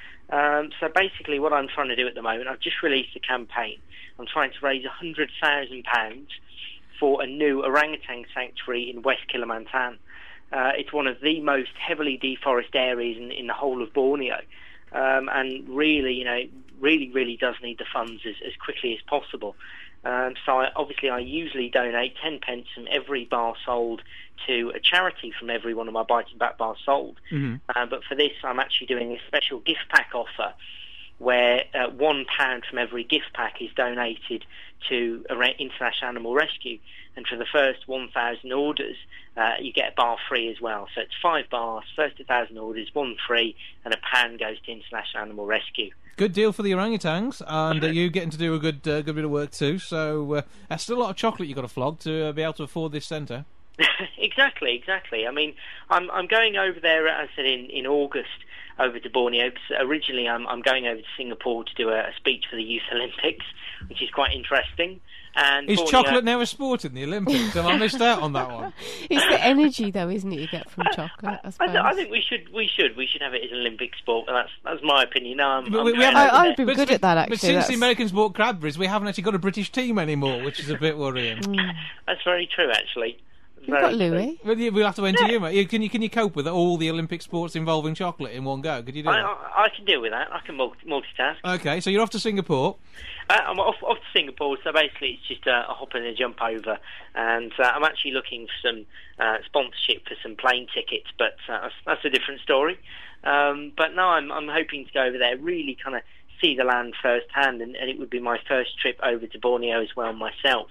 Speaker 10: Um, so basically what I'm trying to do at the moment, I've just released a campaign. I'm trying to raise one hundred thousand pounds for a new orangutan sanctuary in West Kalimantan. Uh, it's one of the most heavily deforested areas in, in the whole of Borneo, um, and really, you know, really, really does need the funds as, as quickly as possible. Um, so I, obviously I usually donate ten pence from every bar sold to a charity from every one of my Biting Back bars sold.
Speaker 2: Mm-hmm.
Speaker 10: Uh, but for this, I'm actually doing a special gift pack offer where uh, one pound from every gift pack is donated to International Animal Rescue, and for the first one thousand orders, uh, you get a bar free as well. So it's five bars, first one thousand orders, one free, and a pound goes to International Animal Rescue.
Speaker 2: Good deal for the orangutans, and uh, you getting to do a good uh, good bit of work too. So uh, that's still a lot of chocolate you've got to flog to uh, be able to afford this centre.
Speaker 10: Exactly, exactly. I mean, I'm I'm going over there, as I said, in, in August, over to Borneo, because originally I'm I'm going over to Singapore to do a, a speech for the Youth Olympics, which is quite interesting. And
Speaker 2: Is
Speaker 10: Borneo...
Speaker 2: chocolate now a sport in the Olympics? Have I missed out on that one?
Speaker 3: It's the energy, though, isn't it, you get from chocolate, I
Speaker 10: I,
Speaker 3: suppose.
Speaker 10: th- I think we should we should we should have it as an Olympic sport, and that's that's my opinion. No, I'm,
Speaker 2: But
Speaker 10: I'm
Speaker 2: we- we
Speaker 10: going
Speaker 2: haven't-
Speaker 10: over
Speaker 3: I-
Speaker 10: there.
Speaker 3: I'd be
Speaker 2: But
Speaker 3: good
Speaker 2: si-
Speaker 3: at that,
Speaker 2: But
Speaker 3: actually.
Speaker 2: since
Speaker 3: That's-
Speaker 2: the Americans bought Cadbury's, we haven't actually got a British team anymore, which is a bit worrying.
Speaker 10: That's very true, actually.
Speaker 3: You've
Speaker 10: Very
Speaker 3: got
Speaker 10: true.
Speaker 3: Louis.
Speaker 2: Well, yeah, we'll have to enter you, mate. You- Can you can you cope with all the Olympic sports involving chocolate in one go? Could you do
Speaker 10: I,
Speaker 2: that?
Speaker 10: I, I can deal with that. I can multi- multitask.
Speaker 2: Okay, so you're off to Singapore.
Speaker 10: Uh, I'm off, off to Singapore, so basically it's just a, a hop and a jump over, and uh, I'm actually looking for some uh, sponsorship for some plane tickets, but uh, that's, that's a different story. Um, but no, I'm, I'm hoping to go over there, really kind of see the land firsthand, and, and it would be my first trip over to Borneo as well myself.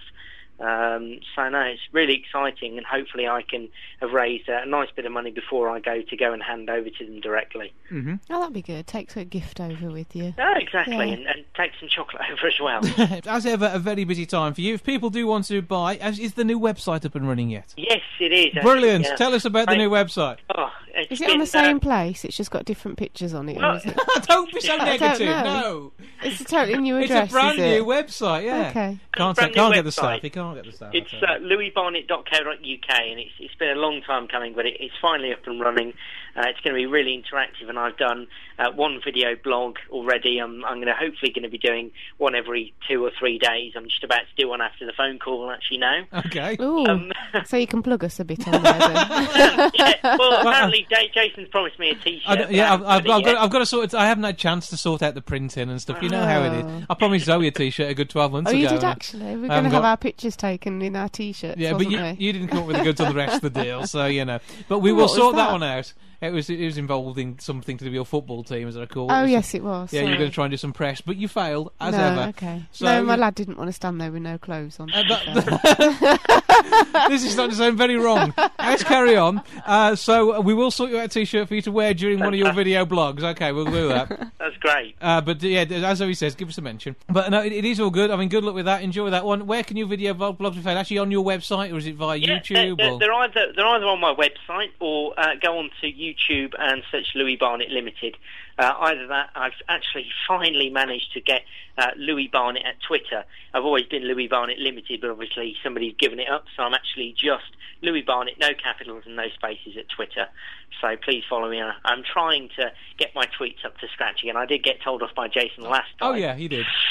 Speaker 10: Um, so no, it's really exciting, and hopefully I can have raised a nice bit of money before I go to go and hand over to them directly.
Speaker 2: Mm-hmm.
Speaker 3: Oh, that'd be good. Take a gift over with you.
Speaker 10: Oh, exactly,
Speaker 3: Yeah.
Speaker 10: and, and take some chocolate over as well.
Speaker 2: As ever, a very busy time for you. If people do want to buy, is is the new website up and running yet?
Speaker 10: Yes, it is. actually,
Speaker 2: Brilliant.
Speaker 10: yeah.
Speaker 2: Tell us about the
Speaker 10: I-
Speaker 2: new website.
Speaker 10: Oh, it's
Speaker 3: Is it on
Speaker 10: been,
Speaker 3: the same
Speaker 10: uh,
Speaker 3: place? It's just got different pictures on it, or
Speaker 10: Well,
Speaker 3: is it?
Speaker 2: Don't be so
Speaker 3: I don't
Speaker 2: negative.
Speaker 3: know.
Speaker 2: No.
Speaker 3: It's a totally new
Speaker 2: It's
Speaker 3: address.
Speaker 2: a brand
Speaker 3: is it?
Speaker 2: new website, yeah.
Speaker 3: Okay.
Speaker 2: Can't,
Speaker 10: Brand new
Speaker 2: can't get the
Speaker 10: website.
Speaker 2: staff. He can't get the staff.
Speaker 10: It's
Speaker 2: I'll tell
Speaker 10: uh, louis barnett dot co dot U K, and it's it's been a long time coming, but it, it's finally up and running. Uh, it's going to be really interactive, and I've done uh, one video blog already. I'm I'm going to hopefully going to be doing one every two or three days. I'm just about to do one after the phone call actually now.
Speaker 2: you. Okay.
Speaker 3: Ooh,
Speaker 10: Um,
Speaker 3: so you can plug us a bit on there then.
Speaker 10: yeah, well, apparently J- Jason's promised me a T-shirt.
Speaker 2: I don't- yeah, I've,
Speaker 10: but I
Speaker 2: I've,
Speaker 10: haven't
Speaker 2: I've,
Speaker 10: got it
Speaker 2: got,
Speaker 10: yet.
Speaker 2: I've got to sort. It, I haven't had a chance to sort out the printing and stuff. You know how it is.
Speaker 3: Oh.
Speaker 2: I promised Zoe a T-shirt a good twelve months
Speaker 3: Oh,
Speaker 2: ago.
Speaker 3: you did
Speaker 2: and-
Speaker 3: actually. We're
Speaker 2: I
Speaker 3: going to
Speaker 2: haven't
Speaker 3: have
Speaker 2: got-
Speaker 3: our pictures taken in our T-shirts,
Speaker 2: Yeah, but
Speaker 3: wasn't
Speaker 2: you,
Speaker 3: we?
Speaker 2: you didn't come up with the goods on the rest of the deal, so you know. But we
Speaker 3: What
Speaker 2: will
Speaker 3: was
Speaker 2: sort that?
Speaker 3: that?
Speaker 2: one out. It was it was involving something to do with your football team, as I recall.
Speaker 3: Oh,
Speaker 2: It was-
Speaker 3: yes, it was.
Speaker 2: Yeah, you were
Speaker 3: sorry.
Speaker 2: going to try and do some press, but you failed as
Speaker 3: no,
Speaker 2: ever.
Speaker 3: okay.
Speaker 2: So
Speaker 3: no, my
Speaker 2: you-
Speaker 3: lad didn't want to stand there with no clothes on. to
Speaker 2: Uh,
Speaker 3: be
Speaker 2: that-
Speaker 3: fair.
Speaker 2: This is starting to sound very wrong. Let's carry on. Uh, so uh, we will sort you out a T-shirt for you to wear during one of your video blogs. Okay, we'll do that.
Speaker 10: That's great.
Speaker 2: Uh, but yeah, as Zoe says, give us a mention. But no, it, it is all good. I mean, good luck with that. Enjoy that one. Where can your video blog- blogs be found? Actually, on your website, or is it via
Speaker 10: Yeah,
Speaker 2: YouTube?
Speaker 10: They're,
Speaker 2: or?
Speaker 10: they're either they're either on my website or uh, go on to YouTube and search Louis Barnett Limited. Uh, either that, I've actually finally managed to get uh, Louis Barnett at Twitter. I've always been Louis Barnett Limited, but obviously somebody's given it up, so I'm actually just Louis Barnett, no capitals and no spaces at Twitter. So please follow me. I'm trying to get my tweets up to scratch again. I did get told off by Jason last time.
Speaker 2: Oh yeah, he did.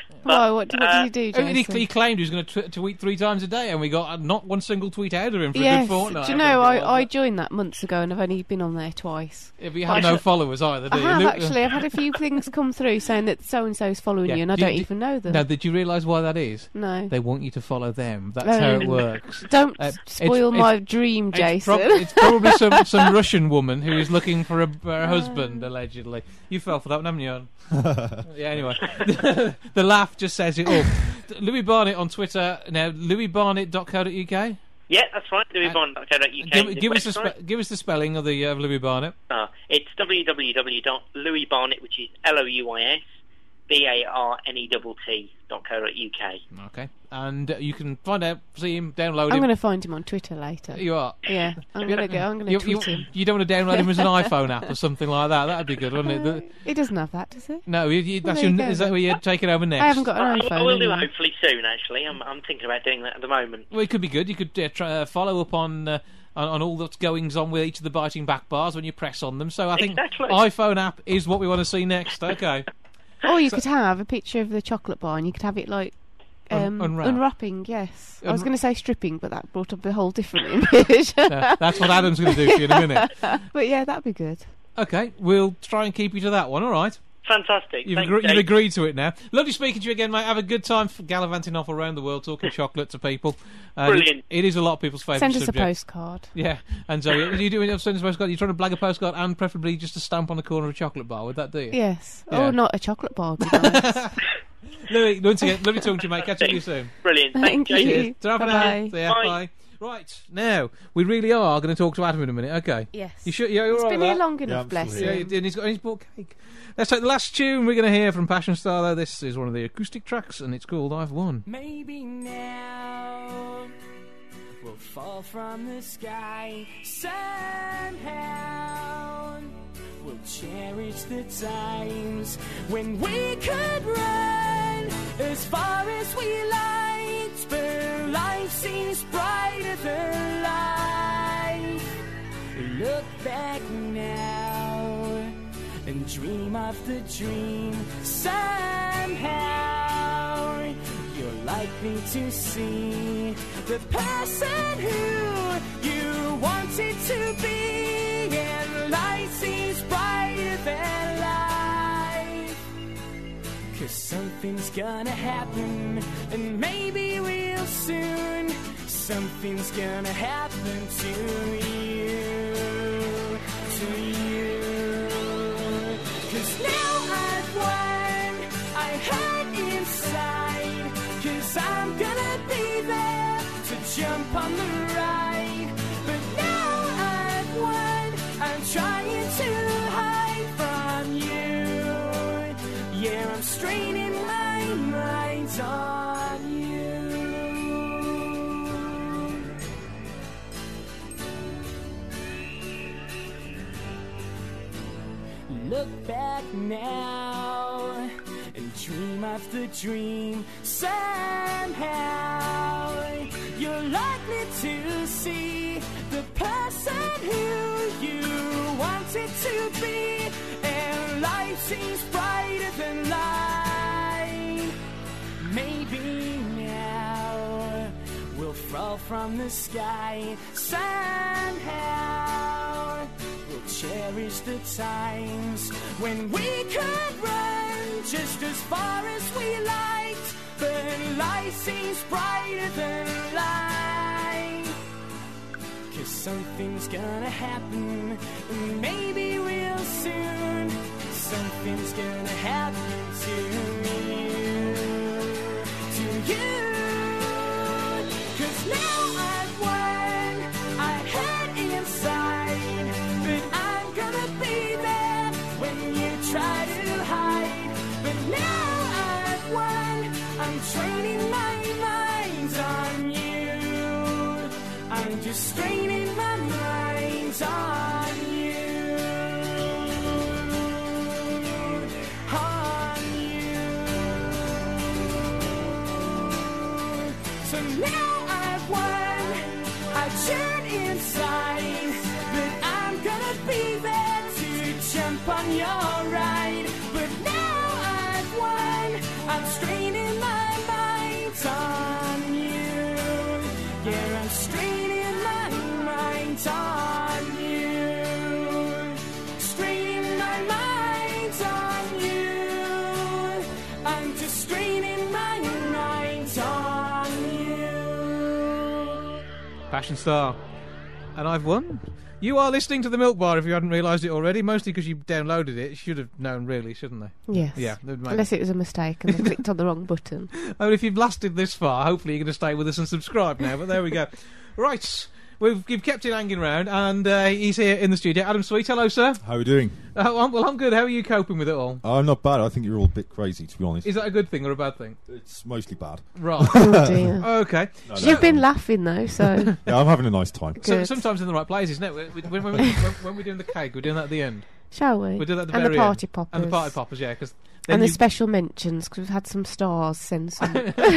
Speaker 3: Why? What, what
Speaker 10: uh,
Speaker 3: did you do,
Speaker 2: I mean, he,
Speaker 3: Jason?
Speaker 2: he claimed he was going to tw- tweet three times a day, and we got uh, not one single tweet out of him for a
Speaker 3: Yes.
Speaker 2: good fortnight.
Speaker 3: Do you know, I, I joined that months ago and I've only been on there twice.
Speaker 2: If you have no followers either, do
Speaker 3: I
Speaker 2: you?
Speaker 3: have
Speaker 2: Lu-
Speaker 3: actually. I've had a few things come through saying that so and so's following
Speaker 2: Yeah.
Speaker 3: you, and I
Speaker 2: Do you-
Speaker 3: don't
Speaker 2: do-
Speaker 3: even know them.
Speaker 2: Now, did you realise why that is?
Speaker 3: No.
Speaker 2: They want you to follow them. That's
Speaker 3: Oh.
Speaker 2: how it works.
Speaker 3: Don't
Speaker 2: Uh,
Speaker 3: spoil
Speaker 2: it's-
Speaker 3: my
Speaker 2: it's-
Speaker 3: dream,
Speaker 2: It's,
Speaker 3: Jason.
Speaker 2: prob- it's probably some, some Russian woman who is looking for a, for a husband, allegedly. You fell for that one, haven't you? Yeah, anyway. The laugh just says it all. Louis Barnett on Twitter. Now, louis barnett dot co dot uk.
Speaker 10: Yeah, that's right. louis barnett dot co dot uk.
Speaker 2: Give,
Speaker 10: is the
Speaker 2: give, us the
Speaker 10: website.
Speaker 2: spe- give us the spelling of the uh, Louis Barnett.
Speaker 10: Uh, it's w w w dot louis barnett, which is L O U I S B A R N E T T dot co dot uk.
Speaker 2: Okay. And uh, you can find out, see him, download
Speaker 3: I'm
Speaker 2: him.
Speaker 3: going to find him on Twitter later.
Speaker 2: You are?
Speaker 3: Yeah, I'm going to go. I'm going
Speaker 2: You,
Speaker 3: to
Speaker 2: you,
Speaker 3: tweet him.
Speaker 2: you don't want to download him as an iPhone app or something like that? That'd be good, wouldn't it? The-
Speaker 3: He doesn't have that, does he?
Speaker 2: no, you, you,
Speaker 3: Well,
Speaker 2: that's
Speaker 3: there
Speaker 2: your,
Speaker 3: you go
Speaker 2: is that
Speaker 3: then.
Speaker 2: where you're taking over next?
Speaker 3: I haven't got an
Speaker 10: I,
Speaker 3: iPhone.
Speaker 10: I will do
Speaker 3: anyway.
Speaker 10: hopefully soon, actually. I'm, I'm thinking about doing that at the moment.
Speaker 2: Well, it could be good. You could uh, try, uh, follow up on, uh, on on all that's goings on with each of the biting back bars when you press on them. So I think
Speaker 10: Exactly.
Speaker 2: iPhone app is what we want to see next. Okay.
Speaker 3: Or you could have a picture of the chocolate bar and you could have it like
Speaker 2: Un-
Speaker 3: um,
Speaker 2: unwrap.
Speaker 3: unwrapping, yes. I was
Speaker 2: Unwra-
Speaker 3: going to say stripping, but that brought up a whole different image.
Speaker 2: Yeah, that's what Adam's going to do for you in a minute.
Speaker 3: But yeah, that'd be good.
Speaker 2: Okay, we'll try and keep you to that one. All right.
Speaker 10: Fantastic.
Speaker 2: You've,
Speaker 10: Thanks,
Speaker 2: agree- you've
Speaker 10: Dave.
Speaker 2: agreed to it now. Lovely speaking to you again, mate. Have a good time f- gallivanting off around the world talking chocolate to people. Uh,
Speaker 10: Brilliant.
Speaker 2: It, it is a lot of people's favourite
Speaker 3: Send us a
Speaker 2: subject.
Speaker 3: postcard.
Speaker 2: Yeah, and so are you doing send us a postcard? You're trying to blag a postcard and preferably just a stamp on the corner of a chocolate bar. Would that do you?
Speaker 3: Yes.
Speaker 2: Yeah.
Speaker 3: Or not a chocolate bar. would be nice.
Speaker 2: Louis, once again, lovely talking to you, mate. Catch up with you soon.
Speaker 10: Brilliant.
Speaker 3: Thank
Speaker 10: Thanks, Jason.
Speaker 3: you.
Speaker 2: Ta-ra for now.
Speaker 3: Bye-bye.
Speaker 2: See ya.
Speaker 10: Bye.
Speaker 2: Bye. Right, now, we really are going to talk to Adam in a minute, okay?
Speaker 3: Yes.
Speaker 2: You sure? Yeah, you're
Speaker 3: It's
Speaker 2: all right
Speaker 3: been
Speaker 2: with
Speaker 3: here
Speaker 2: that?
Speaker 3: long
Speaker 4: Yeah,
Speaker 3: enough,
Speaker 4: I'm
Speaker 3: bless
Speaker 4: still
Speaker 2: Yeah,
Speaker 4: here.
Speaker 3: him.
Speaker 2: he did, and he's got, he's bought cake. Let's take the last tune we're going to hear from Passion Star, though. This is one of the acoustic tracks, and it's called I've Won.
Speaker 7: Maybe now we'll fall from the sky somehow. We'll cherish the times when we could run as far as we liked, but life seems brighter than life. Look back now and dream of the dream. Somehow you're likely to see the person who you wanted to be, and life seems brighter than life. Cause something's gonna happen, and maybe real soon something's gonna happen to you, to you. Cause now I've won, I hurt inside, cause I'm gonna be there to jump on the ride. But now I've won, I'm trying to hide from you. Yeah, I'm straining my mind on you. Look back now and dream of the dream. Somehow you're likely to see the person who you wanted to be, and life seems brighter than life. Maybe now we'll fall from the sky somehow. We'll cherish the times when we could run just as far as we liked, but life seems brighter than life. Cause something's gonna happen, and maybe real soon something's gonna happen to you, to you. Cause now I've won, I hurt inside, but I'm gonna be there when you try to hide. But now I've won, I'm training my mind on you. I'm just straining my mind on you, on you. So now I've won, I turn inside, but I'm gonna be there to jump on your ride. But now I've won, I'm straining straining my night on you.
Speaker 2: Passion Star. And I've won. You are listening to the Milk Bar if you hadn't realised it already, mostly because you downloaded it. Should have known, really, shouldn't they?
Speaker 3: Yes.
Speaker 2: Yeah. they'd made-
Speaker 3: Unless it was a mistake and they clicked on the wrong button.
Speaker 2: Oh, if you've lasted this far, hopefully you're going to stay with us and subscribe now. But there we go. Right. We've, we've kept him hanging around, and uh, he's here in the studio. Adam Sweet, hello, sir.
Speaker 4: How are we doing?
Speaker 2: Uh, I'm, well, I'm good. How are you coping with it all?
Speaker 4: I'm not bad. I think you're all a bit crazy, to be honest.
Speaker 2: Is that a good thing or a bad thing?
Speaker 4: It's mostly bad.
Speaker 2: Right.
Speaker 3: Oh dear.
Speaker 2: Okay.
Speaker 4: No, no,
Speaker 3: You've been
Speaker 4: no.
Speaker 3: laughing though, so
Speaker 4: Yeah, I'm having a nice time.
Speaker 3: Good.
Speaker 2: So, sometimes in the right places, isn't it? When, when, when, we- when, when we're doing the cake, we're doing that at the end.
Speaker 3: shall we?
Speaker 2: We'll do that at the
Speaker 3: and
Speaker 2: very
Speaker 3: the party
Speaker 2: end.
Speaker 3: poppers.
Speaker 2: And the party poppers, yeah, because
Speaker 3: And the
Speaker 2: you,
Speaker 3: special mentions, because we've had some stars send some.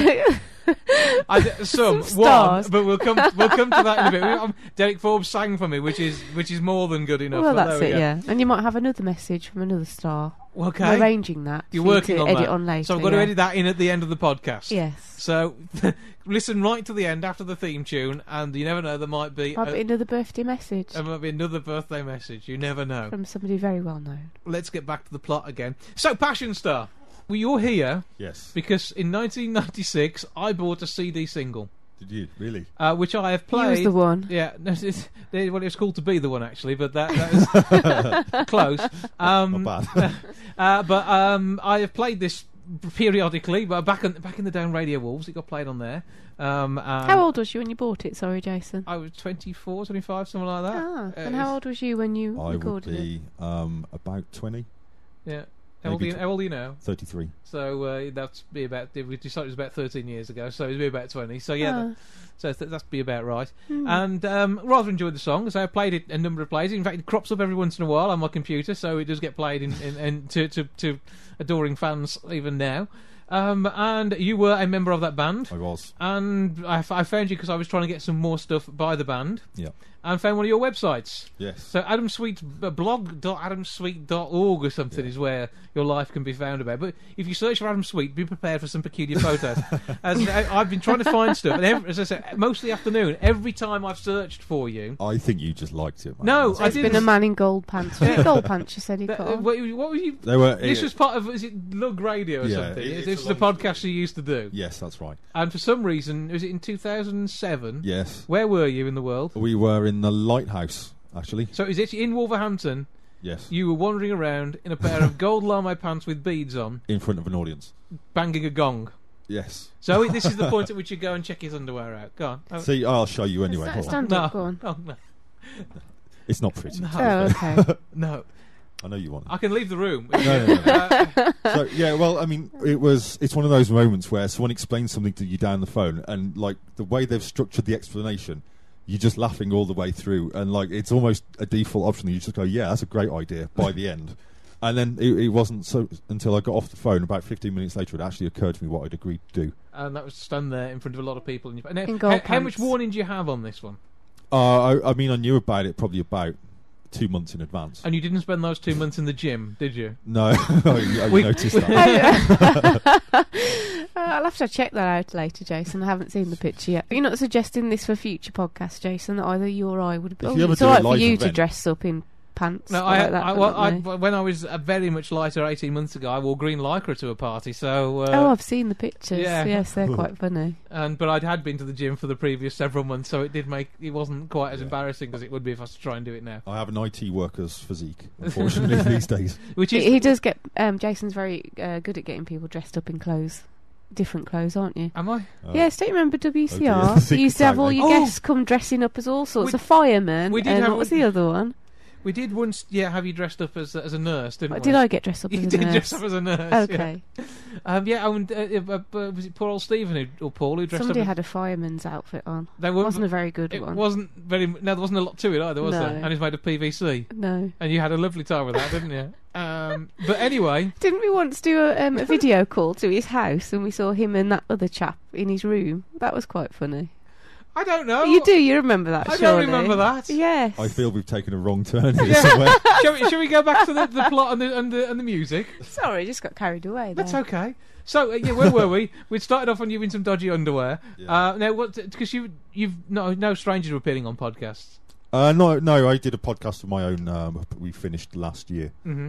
Speaker 2: I d- some,
Speaker 3: Some
Speaker 2: one,
Speaker 3: stars.
Speaker 2: but we'll come we'll come to that in a bit. We- um, Derek Forbes sang for me, which is which is more than good enough.
Speaker 3: Well,
Speaker 2: but
Speaker 3: that's
Speaker 2: there we
Speaker 3: it,
Speaker 2: go.
Speaker 3: yeah. And you might have another message from another star.
Speaker 2: Okay.
Speaker 3: I'm arranging that.
Speaker 2: You're
Speaker 3: for you
Speaker 2: working
Speaker 3: to
Speaker 2: on
Speaker 3: edit
Speaker 2: that.
Speaker 3: on later.
Speaker 2: So I've got to
Speaker 3: yeah.
Speaker 2: edit that in at the end of the podcast.
Speaker 3: Yes.
Speaker 2: So listen right to the end after the theme tune, and you never know, there might be,
Speaker 3: Might
Speaker 2: a,
Speaker 3: be another birthday message
Speaker 2: there might be another birthday message. You never know.
Speaker 3: from somebody very well known.
Speaker 2: Let's get back to the plot again. So, Passion Star, well, you're here
Speaker 4: Yes.
Speaker 2: because in nineteen ninety-six I bought a C D single,
Speaker 4: Did you? Really?
Speaker 2: uh, which I have
Speaker 3: He
Speaker 2: played.
Speaker 3: was the one.
Speaker 2: Yeah, no, it's, they- well, it was called to be the one actually, but that, that was close. Um,
Speaker 4: Not bad.
Speaker 2: uh, but um, I have played this periodically, but back in, back in the day on Radio Wolves, it got played on there. Um, and
Speaker 3: How old was you when you bought it? Sorry, Jason.
Speaker 2: I was twenty-four, twenty-five, something like that.
Speaker 3: Ah,
Speaker 2: Uh,
Speaker 3: and how old was you when you
Speaker 4: I would
Speaker 3: recorded it?
Speaker 4: be um, about twenty,
Speaker 2: Yeah. How old, are
Speaker 4: Maybe
Speaker 2: you,
Speaker 4: t-
Speaker 2: how old are you now?
Speaker 4: thirty-three.
Speaker 2: So uh, that's be about. We decided it was about thirteen years ago, so it'd be about twenty. So yeah,
Speaker 3: Ah.
Speaker 2: that, so th- that's be about right.
Speaker 3: Hmm.
Speaker 2: And um, rather enjoyed the song, so I played it a number of plays. In fact, it crops up every once in a while on my computer, so it does get played in, in, in to, to to adoring fans even now. Um, and you were a member of that band,
Speaker 4: I was.
Speaker 2: and I, f- I found you because I was trying to get some more stuff by the band,
Speaker 4: Yeah.
Speaker 2: and found one of your websites.
Speaker 4: Yes.
Speaker 2: So Adam Sweet's uh, blog dot adam sweet dot org or something
Speaker 4: Yeah.
Speaker 2: is where your life can be found about. But if you search for Adam Sweet, be prepared for some peculiar photos. As I, I've been trying to find stuff, and every, as I said, mostly afternoon. Every time I've searched for you,
Speaker 4: I think you just liked it. Man.
Speaker 2: No,
Speaker 4: That's
Speaker 2: I
Speaker 3: There's
Speaker 4: it.
Speaker 3: been
Speaker 2: didn't.
Speaker 3: a man in gold pants. Was it gold pants you said he
Speaker 2: That-
Speaker 3: got
Speaker 2: uh,
Speaker 3: on?
Speaker 2: what, what was you?
Speaker 4: They were.
Speaker 2: This
Speaker 4: it-
Speaker 2: was part of is it Lug Radio or
Speaker 4: Yeah,
Speaker 2: something?
Speaker 4: it-
Speaker 2: this
Speaker 4: it's
Speaker 2: is
Speaker 4: a
Speaker 2: the
Speaker 4: long-
Speaker 2: podcast you used to do.
Speaker 4: Yes, that's right.
Speaker 2: And for some reason, was it in two thousand seven?
Speaker 4: Yes.
Speaker 2: Where were you in the world?
Speaker 4: We were in the lighthouse, actually.
Speaker 2: So is it in Wolverhampton?
Speaker 4: Yes.
Speaker 2: You were wandering around in a pair of gold lame pants with beads on,
Speaker 4: In front of an audience.
Speaker 2: banging a gong.
Speaker 4: Yes.
Speaker 2: So this is the point at which you go and check his underwear out. Go on. Oh,
Speaker 4: See, I'll show you anyway.
Speaker 3: Sta-
Speaker 4: Hold on.
Speaker 3: stand
Speaker 2: no.
Speaker 3: up, go on.
Speaker 2: Oh, no.
Speaker 4: It's not pretty.
Speaker 2: No.
Speaker 3: Oh, okay.
Speaker 2: No.
Speaker 4: I know you want it.
Speaker 2: I can leave the room.
Speaker 4: No, no, no, no.
Speaker 2: Uh,
Speaker 4: So yeah, well, I mean, it was. It's one of those moments where someone explains something to you down the phone, and like the way they've structured the explanation, you're just laughing all the way through, and like it's almost a default option. You just go, "Yeah, that's a great idea." By the end, and then it, it wasn't so until I got off the phone about fifteen minutes later, it actually occurred to me what I'd agreed to do.
Speaker 2: and that was stand there in front of a lot of people. In, your, now,
Speaker 3: In gold
Speaker 2: how, how much
Speaker 3: pants.
Speaker 2: warning do you have on this one?
Speaker 4: Uh, I, I mean, I knew about it probably about two months in advance.
Speaker 2: And you didn't spend those two months in the gym, did you?
Speaker 4: No, I, I
Speaker 2: We-
Speaker 4: noticed
Speaker 2: we-
Speaker 4: that.
Speaker 3: Uh, I'll have to check that out later, Jason. I haven't seen the picture yet. You're not suggesting this for future podcasts, Jason, that either you or I would be.
Speaker 4: If
Speaker 3: Oh,
Speaker 4: you ever
Speaker 3: it's
Speaker 4: do a
Speaker 3: alright for
Speaker 4: live
Speaker 3: you to
Speaker 4: event-
Speaker 3: dress up in pants.
Speaker 2: No,
Speaker 3: like
Speaker 2: I,
Speaker 3: that,
Speaker 2: I,
Speaker 3: but
Speaker 2: well,
Speaker 3: not
Speaker 2: I,
Speaker 3: me.
Speaker 2: when I was uh, very much lighter eighteen months ago, I wore green lycra to a party. So, uh,
Speaker 3: oh, I've seen the pictures.
Speaker 2: yeah.
Speaker 3: Yes, they're quite funny.
Speaker 2: and but I'd had been to the gym for the previous several months, so it did make it wasn't quite as
Speaker 4: Yeah.
Speaker 2: embarrassing as it would be if I was to try and do it now.
Speaker 4: I have an I T worker's physique, unfortunately, these days.
Speaker 2: Which
Speaker 3: He,
Speaker 2: is
Speaker 3: he does get. Um, Jason's very uh, good at getting people dressed up in clothes, different clothes, aren't you?
Speaker 2: Am I?
Speaker 4: Uh,
Speaker 3: Yes, don't you remember W C
Speaker 4: oh
Speaker 3: R?
Speaker 4: dear.
Speaker 3: You used to have all your
Speaker 2: Oh.
Speaker 3: guests come dressing up as all sorts
Speaker 2: We-
Speaker 3: of firemen.
Speaker 2: we did
Speaker 3: and
Speaker 2: have
Speaker 3: what was
Speaker 2: one-
Speaker 3: the other one?
Speaker 2: We did once, yeah, have you dressed up as as a nurse, didn't
Speaker 3: What,
Speaker 2: we?
Speaker 3: did I get dressed up
Speaker 2: You
Speaker 3: as a
Speaker 2: did
Speaker 3: nurse?
Speaker 2: dress up as a nurse. yeah.
Speaker 3: Okay.
Speaker 2: Um, yeah, and, uh, uh, uh, was it poor old Stephen who, or Paul who dressed
Speaker 3: Somebody
Speaker 2: up? as-
Speaker 3: had a fireman's outfit on.
Speaker 2: They
Speaker 3: It
Speaker 2: weren't-
Speaker 3: wasn't a very good
Speaker 2: It
Speaker 3: one.
Speaker 2: wasn't very. No, there wasn't a lot to it either, was
Speaker 3: No.
Speaker 2: there? And it's made of P V C,
Speaker 3: No.
Speaker 2: and you had a lovely time with that, didn't you? Um, but anyway,
Speaker 3: Didn't we once do a, um, a video call to his house and we saw him and that other chap in his room? That was quite funny.
Speaker 2: I don't know.
Speaker 3: You do, you remember that,
Speaker 2: I
Speaker 3: surely?
Speaker 2: don't remember that.
Speaker 3: Yes.
Speaker 4: I feel we've taken a wrong turn here somewhere.
Speaker 2: shall, we, shall we go back to the, the plot and the, and the and the music?
Speaker 3: Sorry, just got carried away there.
Speaker 2: That's okay. So uh, yeah, where were we? We started off on you in some dodgy underwear.
Speaker 4: Yeah.
Speaker 2: Uh, now, what? Because you you've no no stranger to appearing on podcasts.
Speaker 4: Uh, no, no, I did a podcast of my own. Um, we finished last year,
Speaker 2: Mm-hmm.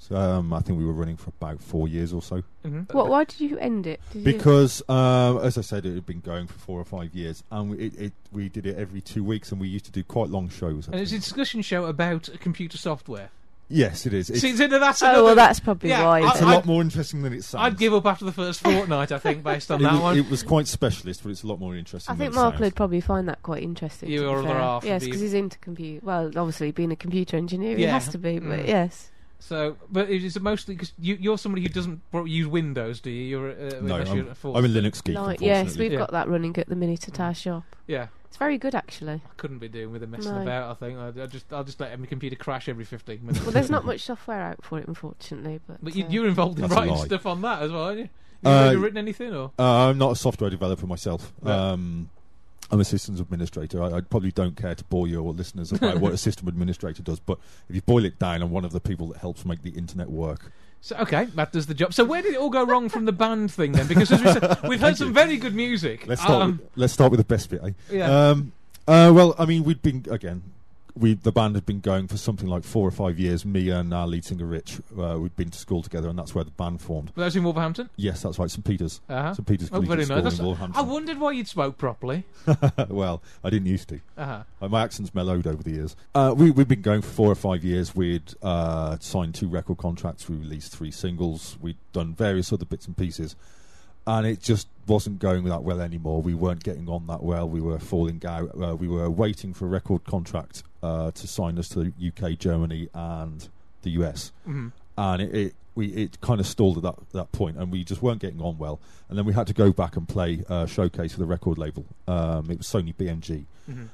Speaker 4: So, um, I think we were running for about four years or so.
Speaker 2: Mm-hmm.
Speaker 3: What? Why did you end it? Did you-
Speaker 4: Because, um, as I said, it had been going for four or five years, and we, it, it, we did it every two weeks, and we used to do quite long shows. I
Speaker 2: And it's a
Speaker 4: think.
Speaker 2: discussion show about computer software.
Speaker 4: Yes, it is. It's,
Speaker 2: See, so that's
Speaker 3: Oh,
Speaker 2: another-
Speaker 3: well, that's probably
Speaker 2: yeah,
Speaker 3: why.
Speaker 2: I-
Speaker 4: it's a
Speaker 3: then.
Speaker 4: lot more interesting than it sounds.
Speaker 2: I'd give up after the first fortnight, I think, based on
Speaker 4: it,
Speaker 2: that
Speaker 4: was,
Speaker 2: one.
Speaker 4: it was quite specialist, but it's a lot more interesting.
Speaker 3: I think
Speaker 4: than it
Speaker 3: Mark
Speaker 4: sounds.
Speaker 3: would probably find that quite interesting.
Speaker 2: You
Speaker 3: to be
Speaker 2: or other
Speaker 3: fair.
Speaker 2: half would
Speaker 3: Yes,
Speaker 2: be-
Speaker 3: because he's into computer. Well, obviously, being a computer engineer, he
Speaker 2: Yeah.
Speaker 3: has to be. But
Speaker 2: Mm.
Speaker 3: yes.
Speaker 2: So, but is it mostly because you, you're somebody who doesn't pro- use Windows, do you? You're uh,
Speaker 4: No,
Speaker 2: unless
Speaker 4: I'm,
Speaker 2: you're forced
Speaker 4: I'm a
Speaker 2: to.
Speaker 4: Linux geek.
Speaker 3: Like,
Speaker 4: unfortunately.
Speaker 3: yes, we've
Speaker 2: Yeah.
Speaker 3: got that running at the minute at our shop.
Speaker 2: Yeah,
Speaker 3: It's very good, actually.
Speaker 2: I couldn't be doing with it messing
Speaker 3: No.
Speaker 2: about. I think I, I just I'll just let my computer crash every fifteen minutes.
Speaker 3: Well, there's not much software out for it, unfortunately. But,
Speaker 2: But you,
Speaker 3: uh,
Speaker 2: you're involved in
Speaker 4: That's a
Speaker 2: writing
Speaker 4: lie.
Speaker 2: stuff on that as well, aren't you? Have you
Speaker 4: Uh,
Speaker 2: written anything or?
Speaker 4: Uh, I'm not a software developer myself.
Speaker 2: Right.
Speaker 4: Um, I'm a systems administrator. I, I probably don't care to bore your listeners about what a system administrator does, but if you boil it down, I'm one of the people that helps make the internet work.
Speaker 2: So, okay, that does the job. So where did it all go wrong from the band thing then? Because as we said, we've heard some very good music.
Speaker 4: Let's start.
Speaker 2: Um,
Speaker 4: with, let's start with the best bit. Eh?
Speaker 2: Yeah.
Speaker 4: Um, uh, well, I mean, we'd been again. We the band had been going for something like four or five years. Me and our lead singer Rich, uh, we'd been to school together, and that's where the band formed.
Speaker 2: that was in Wolverhampton.
Speaker 4: Yes, that's right, Saint Peter's.
Speaker 2: Uh-huh.
Speaker 4: Saint Peter's
Speaker 2: Oh,
Speaker 4: Collegiate
Speaker 2: very
Speaker 4: School
Speaker 2: nice.
Speaker 4: in
Speaker 2: That's- I
Speaker 4: Wolverhampton.
Speaker 2: wondered why you'd spoke properly.
Speaker 4: Well, I didn't used to.
Speaker 2: Uh-huh.
Speaker 4: Uh, my accent's mellowed over the years. Uh, we, we've been going for four or five years. We'd uh, signed two record contracts. We released three singles. We'd done various other bits and pieces. And it just wasn't going that well anymore. We weren't getting on that well. We were falling out. Uh, we were waiting for a record contract uh, to sign us to the U K, Germany, and the U S.
Speaker 2: Mhm.
Speaker 4: And it, it we it kind of stalled at that that point, and we just weren't getting on well. And then we had to go back and play a showcase for the record label. Um, it was Sony B M G,
Speaker 2: Mhm.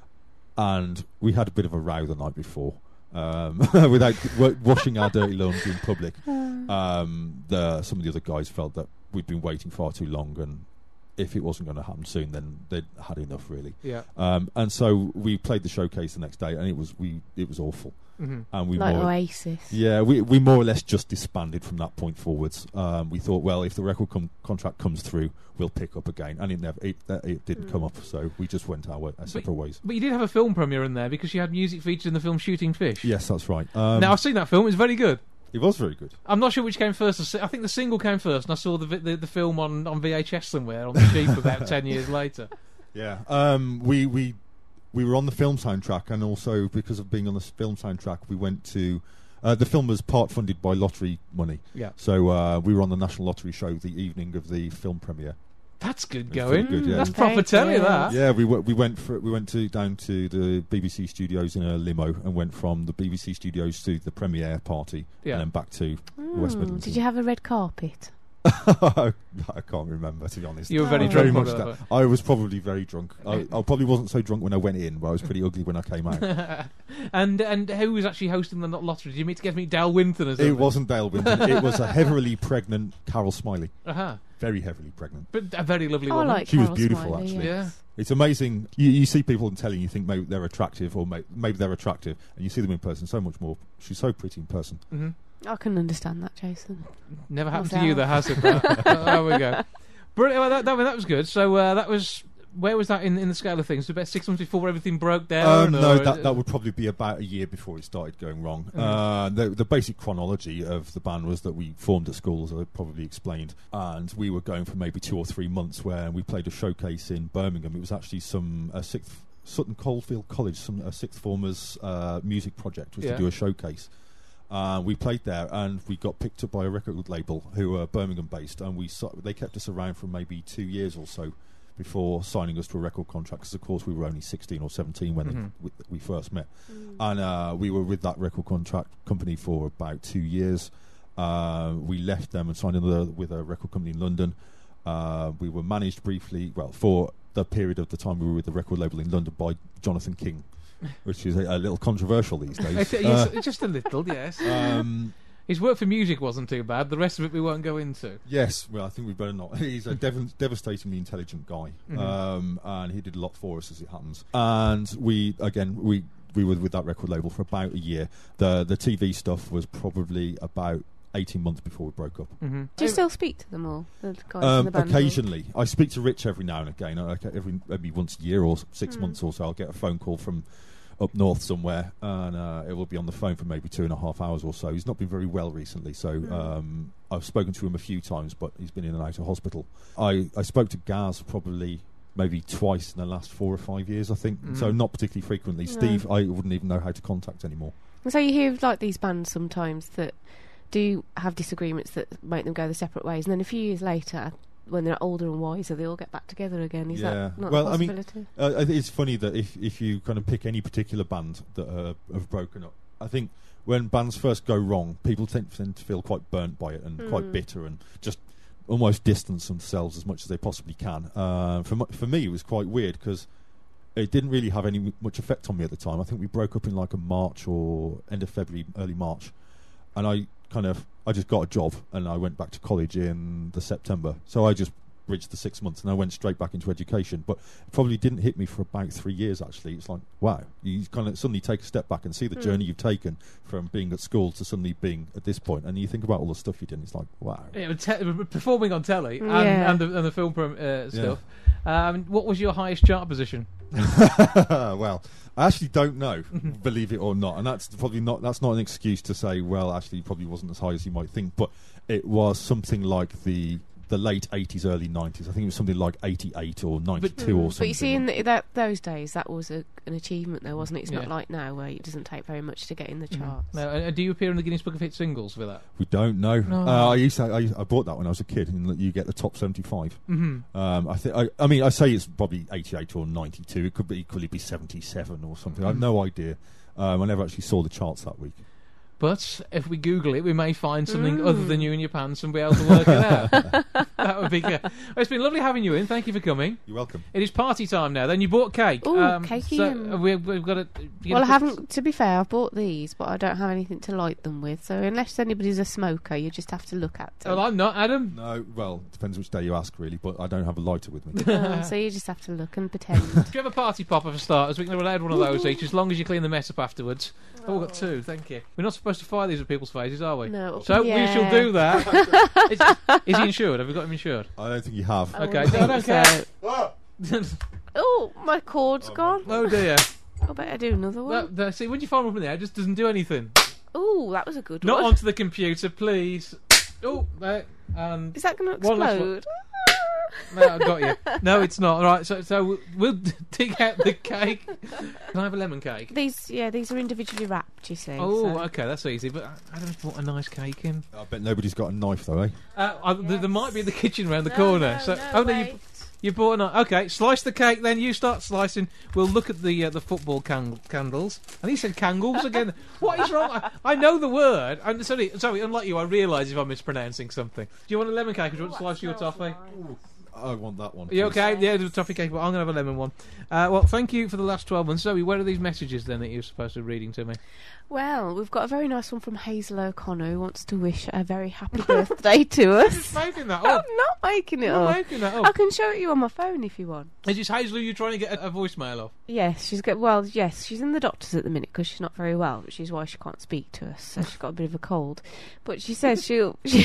Speaker 4: and we had a bit of a row the night before. Um, without w- washing our dirty laundry in public, um, the, some of the other guys felt that we'd been waiting far too long, and if it wasn't going to happen soon, then they'd had enough, really.
Speaker 2: Yeah.
Speaker 4: Um, and so we played the showcase the next day, and it was we it was awful.
Speaker 2: Mhm.
Speaker 4: And we
Speaker 3: like
Speaker 4: more,
Speaker 3: Oasis.
Speaker 4: yeah, we we more or less just disbanded from that point forwards. Um, we thought, well, if the record com- contract comes through, we'll pick up again, and it never it, that, it didn't
Speaker 3: Mm.
Speaker 4: come up. So we just went our, way, our separate ways.
Speaker 2: But you did have a film premiere in there because you had music featured in the film Shooting Fish.
Speaker 4: Yes, that's right. Um,
Speaker 2: now I've seen that film; it's very good.
Speaker 4: it was very good.
Speaker 2: I'm not sure which came first. The si- I think the single came first, and I saw the vi- the, the film on, on V H S somewhere on the cheap about ten years later.
Speaker 4: Yeah, um, we we we were on the film soundtrack, and also because of being on the s- film soundtrack, we went to. Uh, the film was part funded by lottery money.
Speaker 2: Yeah.
Speaker 4: So uh, we were on the National Lottery show the evening of the film premiere.
Speaker 2: That's good
Speaker 4: It's
Speaker 2: going.
Speaker 4: pretty good, yeah.
Speaker 2: That's
Speaker 3: Very
Speaker 2: proper telly,
Speaker 3: good.
Speaker 2: that.
Speaker 4: Yeah, we w- we went for we went to down to the B B C studios in a limo, and went from the B B C studios to the premiere party,
Speaker 2: Yeah.
Speaker 4: and then back to West
Speaker 3: Mm,
Speaker 4: Midlands.
Speaker 3: did you have a red carpet?
Speaker 4: I can't remember, to be honest.
Speaker 2: You were very
Speaker 3: Oh.
Speaker 2: drunk.
Speaker 4: Very much
Speaker 2: wasn't
Speaker 4: that. I was probably very drunk. I, I probably wasn't so drunk when I went in, but I was pretty ugly when I came out.
Speaker 2: it? and and who was actually hosting the lottery? Did you meet to get me Dal Winton or something?
Speaker 4: It wasn't Dale Winton. It was a heavily pregnant Carol Smiley.
Speaker 2: Uh-huh.
Speaker 4: Very heavily pregnant.
Speaker 2: But a very lovely
Speaker 3: Oh, I
Speaker 2: woman.
Speaker 3: like
Speaker 4: She was
Speaker 3: Carol
Speaker 4: beautiful,
Speaker 3: Smiley,
Speaker 4: actually.
Speaker 3: yes.
Speaker 4: It's amazing. You, you see people in telly, and you think maybe they're attractive, or may, maybe they're attractive, and you see them in person so much more. She's so pretty in person.
Speaker 2: hmm
Speaker 3: I can understand that, Jason.
Speaker 2: Never happened
Speaker 3: Myself.
Speaker 2: to you, though, has it? But, uh, there we go. Brilliant. Well, that, that, that was good. So uh, that was where was that in, in the scale of things? About six months before everything broke down.
Speaker 4: Um, no,
Speaker 2: or-
Speaker 4: that, that would probably be about a year before it started going wrong.
Speaker 2: Mhm.
Speaker 4: Uh, the, the basic chronology of the band was that we formed at school, as I probably explained, and we were going for maybe two or three months where we played a showcase in Birmingham. It was actually some uh, sixth Sutton Coldfield College, some a sixth formers uh, music project was
Speaker 2: Yeah.
Speaker 4: to do a showcase. Uh, we played there, and we got picked up by a record label who are Birmingham based, and we so- they kept us around for maybe two years or so before signing us to a record contract. Because of course we were only sixteen or seventeen when
Speaker 2: Mhm.
Speaker 4: we, we first met, and uh, we were with that record contract company for about two years. Uh, we left them and signed another with a record company in London. Uh, we were managed briefly, well, for the period of the time we were with the record label in London by Jonathan King, which is a, a little controversial these days.
Speaker 2: It's,
Speaker 4: Uh,
Speaker 2: it's just a little, yes.
Speaker 4: um,
Speaker 2: His work for music wasn't too bad. The rest of it we won't go into.
Speaker 4: Yes, well, I think we better not. He's a dev- devastatingly intelligent guy,
Speaker 2: Mhm.
Speaker 4: um, and he did a lot for us, as it happens. And we, again, we we were with that record label for about a year. The the T V stuff was probably about eighteen months before we broke up.
Speaker 2: Mm-hmm.
Speaker 3: Do you still speak to them all? The guys in
Speaker 4: Um,
Speaker 3: the band?
Speaker 4: occasionally, I speak to Rich every now and again. I, I- every maybe once a year or six
Speaker 3: Mm.
Speaker 4: months or so, I'll get a phone call from up north somewhere, and uh, it will be on the phone for maybe two and a half hours or so. He's not been very well recently, so um, I've spoken to him a few times, but he's been in and out of hospital. I, I spoke to Gaz probably maybe twice in the last four or five years, I think,
Speaker 2: Mm.
Speaker 4: so not particularly frequently.
Speaker 3: No.
Speaker 4: Steve, I wouldn't even know how to contact anymore.
Speaker 3: So you hear of, like, these bands sometimes that do have disagreements that make them go their separate ways, and then a few years later, when they're older and wiser, they all get back together again. Is
Speaker 4: Yeah.
Speaker 3: that not
Speaker 4: Well,
Speaker 3: a
Speaker 4: I mean,
Speaker 3: possibility?
Speaker 4: Uh, I think it's funny that if, if you kind of pick any particular band that uh, have broken up, I think when bands first go wrong, people tend, tend to feel quite burnt by it and
Speaker 3: Mm.
Speaker 4: quite bitter and just almost distance themselves as much as they possibly can. Uh, for, mu- for me, it was quite weird because it didn't really have any m- much effect on me at the time. I think we broke up in like a March or end of February, early March, and I kind of I just got a job and I went back to college in the September. So I just bridged the six months and I went straight back into education. But it probably didn't hit me for about three years actually. It's like, wow, you kind of suddenly take a step back and see the
Speaker 3: Mm.
Speaker 4: journey you've taken from being at school to suddenly being at this point, and you think about all the stuff you did and it's like, wow.
Speaker 2: Yeah, but te- performing on telly and,
Speaker 3: Yeah.
Speaker 2: and, the, and the film prom- uh, stuff. Um, what was your highest chart position?
Speaker 4: Well, I actually don't know, believe it or not, and that's probably not that's not an excuse to say, well, actually, it probably wasn't as high as you might think, but it was something like the the late eighties, early nineties. I think it was something like eighty-eight or ninety-two or something.
Speaker 3: But you see, in the, that those days, that was a, an achievement, though, wasn't it? It's
Speaker 2: Yeah.
Speaker 3: not like now, where it doesn't take very much to get in the
Speaker 2: Mm.
Speaker 3: charts.
Speaker 2: No, uh, do you appear in the Guinness Book of Hit Singles for that?
Speaker 4: We don't know.
Speaker 2: No.
Speaker 4: Uh, I used to. I, I bought that when I was a kid, and you get the top seventy-five.
Speaker 2: Mm-hmm.
Speaker 4: Um, I think. I, I mean, I say it's probably eighty-eight or ninety-two. It could be equally be seventy-seven or something. I have no idea. Um, I never actually saw the charts that week.
Speaker 2: But if we Google it, we may find something
Speaker 3: Mm.
Speaker 2: other than you in your pants and be able to work it out. That would be good. Well, it's been lovely having you in. Thank you for coming.
Speaker 4: You're welcome.
Speaker 2: It is party time now. Then you bought cake.
Speaker 3: Ooh,
Speaker 2: um,
Speaker 3: cakey
Speaker 2: So
Speaker 3: and-
Speaker 2: uh, we, we've got to.
Speaker 3: Well, I haven't. To be fair, I've bought these, but I don't have anything to light them with. So unless anybody's a smoker, you just have to look at them.
Speaker 2: Well, I'm not, Adam.
Speaker 4: No, well, depends which day you ask, really. But I don't have a lighter with me.
Speaker 3: Uh, so you just have to look and pretend.
Speaker 2: Do you have a party popper for starters? We can have allowed one of those each, as long as you clean the mess up afterwards. Oh, we've got two. Thank you. We're not supposed to fire these at people's faces, are we?
Speaker 3: No.
Speaker 2: So
Speaker 3: Yeah.
Speaker 2: we shall do that. is, is he insured? Have we got him insured?
Speaker 4: I don't think you have.
Speaker 3: I
Speaker 2: Okay,
Speaker 3: wouldn't
Speaker 2: no, I don't
Speaker 3: think
Speaker 2: care.
Speaker 3: so. Oh, my cord's gone.
Speaker 2: Oh dear.
Speaker 3: I better do another one.
Speaker 2: That, that, see, when you find one from there, it just doesn't do anything.
Speaker 3: Oh, that was a good
Speaker 2: Not
Speaker 3: one.
Speaker 2: onto the computer, please. Oh, there. And
Speaker 3: Is that going to
Speaker 2: one last one.
Speaker 3: explode?
Speaker 2: No, I got you. No, it's not. Right, so so we'll, we'll dig out the cake. Can I have a lemon cake?
Speaker 3: These, yeah, these are individually wrapped. You see.
Speaker 2: Oh,
Speaker 3: so.
Speaker 2: okay, that's easy. But I don't want a nice cake in.
Speaker 4: I bet nobody's got a knife though, eh?
Speaker 2: Uh, I, there, there might be in the kitchen round the
Speaker 3: No,
Speaker 2: corner.
Speaker 3: no,
Speaker 2: so,
Speaker 3: no,
Speaker 2: oh no, you,
Speaker 3: wait.
Speaker 2: you bought a knife. Okay, slice the cake. Then you start slicing. We'll look at the uh, the football can- candles. And he said cangles again. What is wrong? I, I know the word. I'm sorry. Sorry. Unlike you, I realise if I'm mispronouncing something. Do you want a lemon cake or do you want to slice your toffee?
Speaker 4: I want that one.
Speaker 2: Are you
Speaker 4: please.
Speaker 2: okay? Yeah, the toffee cake, but I'm going to have a lemon one. Uh, well, thank you for the last twelve months. Zoe, where are these messages then that you're supposed to be reading to me?
Speaker 3: Well, we've got a very nice one from Hazel O'Connor who wants to wish a very happy birthday to us.
Speaker 2: Making that
Speaker 3: I'm
Speaker 2: up.
Speaker 3: not making it
Speaker 2: You're
Speaker 3: up.
Speaker 2: making that
Speaker 3: I
Speaker 2: up.
Speaker 3: can show it you on my phone if you want.
Speaker 2: Is this Hazel who you're trying to get a, a voicemail off?
Speaker 3: Yes, she's got. Well, yes, she's in the doctor's at the minute because she's not very well, which is why she can't speak to us. So she's got a bit of a cold. But she says she'll she,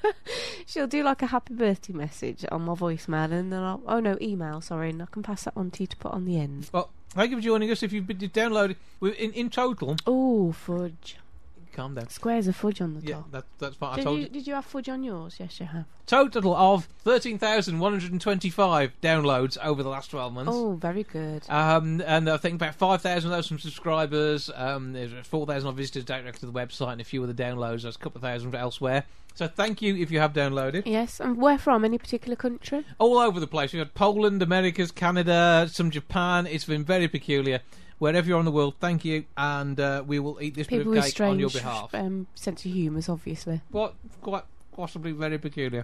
Speaker 3: she'll do like a happy birthday message on my voicemail, and then I'll oh no email, sorry, and I can pass that on to you to put on the end.
Speaker 2: Well, thank you for joining us. If you've been downloaded, we- in, in total...
Speaker 3: Oh, fudge!
Speaker 2: Calm down.
Speaker 3: Squares of fudge on the
Speaker 2: Yeah,
Speaker 3: top.
Speaker 2: that, that's fine. I
Speaker 3: Did
Speaker 2: told
Speaker 3: you,
Speaker 2: you.
Speaker 3: did you have fudge on yours? Yes, you have.
Speaker 2: Total of thirteen thousand one hundred twenty-five downloads over the last twelve months.
Speaker 3: Oh, very good.
Speaker 2: Um, and I think about five thousand of those from subscribers. Um, there's four thousand visitors directly to the website, and a few of the downloads. There's a couple of thousand elsewhere. So thank you if you have downloaded.
Speaker 3: Yes, and where from? Any particular country?
Speaker 2: All over the place. We've had Poland, Americas, Canada, some Japan. It's been very peculiar. Wherever you're on the world, thank you, and uh, we will eat this
Speaker 3: People
Speaker 2: bit
Speaker 3: with
Speaker 2: of cake on your
Speaker 3: strange
Speaker 2: behalf.
Speaker 3: um, sense of humour, obviously.
Speaker 2: What? Quite possibly very peculiar.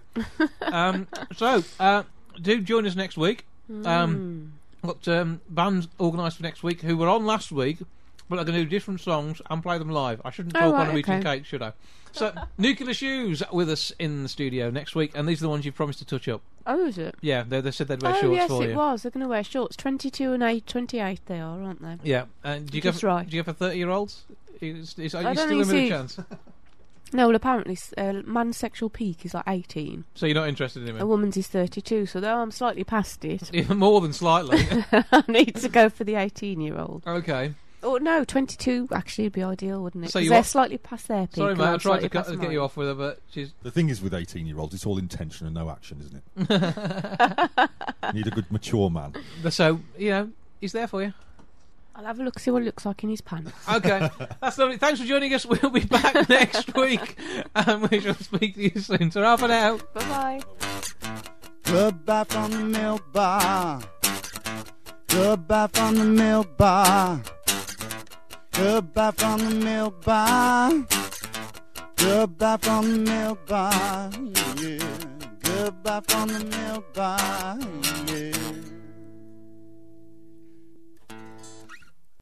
Speaker 2: um, so, uh, do join us next week. Um,
Speaker 3: Mm.
Speaker 2: got um, bands organised for next week who were on last week, but are going to do different songs and play them live. I shouldn't
Speaker 3: Oh,
Speaker 2: talk
Speaker 3: right,
Speaker 2: on a eating
Speaker 3: okay.
Speaker 2: cake, should I? So, Nuclear Shoes with us in the studio next week, and these are the ones you've promised to touch up.
Speaker 3: Oh, is it?
Speaker 2: Yeah, they, they said they'd wear
Speaker 3: Oh,
Speaker 2: shorts
Speaker 3: yes,
Speaker 2: for
Speaker 3: it
Speaker 2: you.
Speaker 3: was. They're going to wear shorts. twenty-two and eight, twenty-eight they are, aren't they?
Speaker 2: Yeah, and do you go
Speaker 3: Just
Speaker 2: for,
Speaker 3: right.
Speaker 2: do you go for thirty-year-olds? Is, is, are
Speaker 3: I
Speaker 2: you
Speaker 3: don't
Speaker 2: still in
Speaker 3: think
Speaker 2: with a
Speaker 3: so.
Speaker 2: chance?
Speaker 3: No, well, apparently, uh, man's sexual peak is like eighteen.
Speaker 2: So you're not interested in
Speaker 3: A
Speaker 2: him?
Speaker 3: woman's is thirty-two, so though I'm slightly past it,
Speaker 2: Even more than slightly.
Speaker 3: I need to go for the eighteen-year-old.
Speaker 2: Okay.
Speaker 3: Oh no, twenty-two actually would be ideal, wouldn't it?
Speaker 2: So
Speaker 3: 'Cause
Speaker 2: you
Speaker 3: they're
Speaker 2: are-
Speaker 3: slightly past their peak.
Speaker 2: Sorry,
Speaker 3: and
Speaker 2: mate, I
Speaker 3: I'm
Speaker 2: tried to
Speaker 3: slightly
Speaker 2: cut,
Speaker 3: past
Speaker 2: get you
Speaker 3: mine.
Speaker 2: off with her, but she's...
Speaker 4: The thing is with eighteen-year-olds, it's all intention and no action, isn't it? Need a good mature man.
Speaker 2: So, you know, he's there for you.
Speaker 3: I'll have a look, see what it looks like in his pants.
Speaker 2: Okay, that's lovely. Thanks for joining us. We'll be back next week, and we shall speak to you soon. So, half an hour.
Speaker 3: Bye-bye.
Speaker 1: Goodbye from the milk bar. Goodbye from the milk bar. Goodbye from the milk bar. Goodbye from the milk bar. Yeah. Goodbye from the milk bar. Yeah.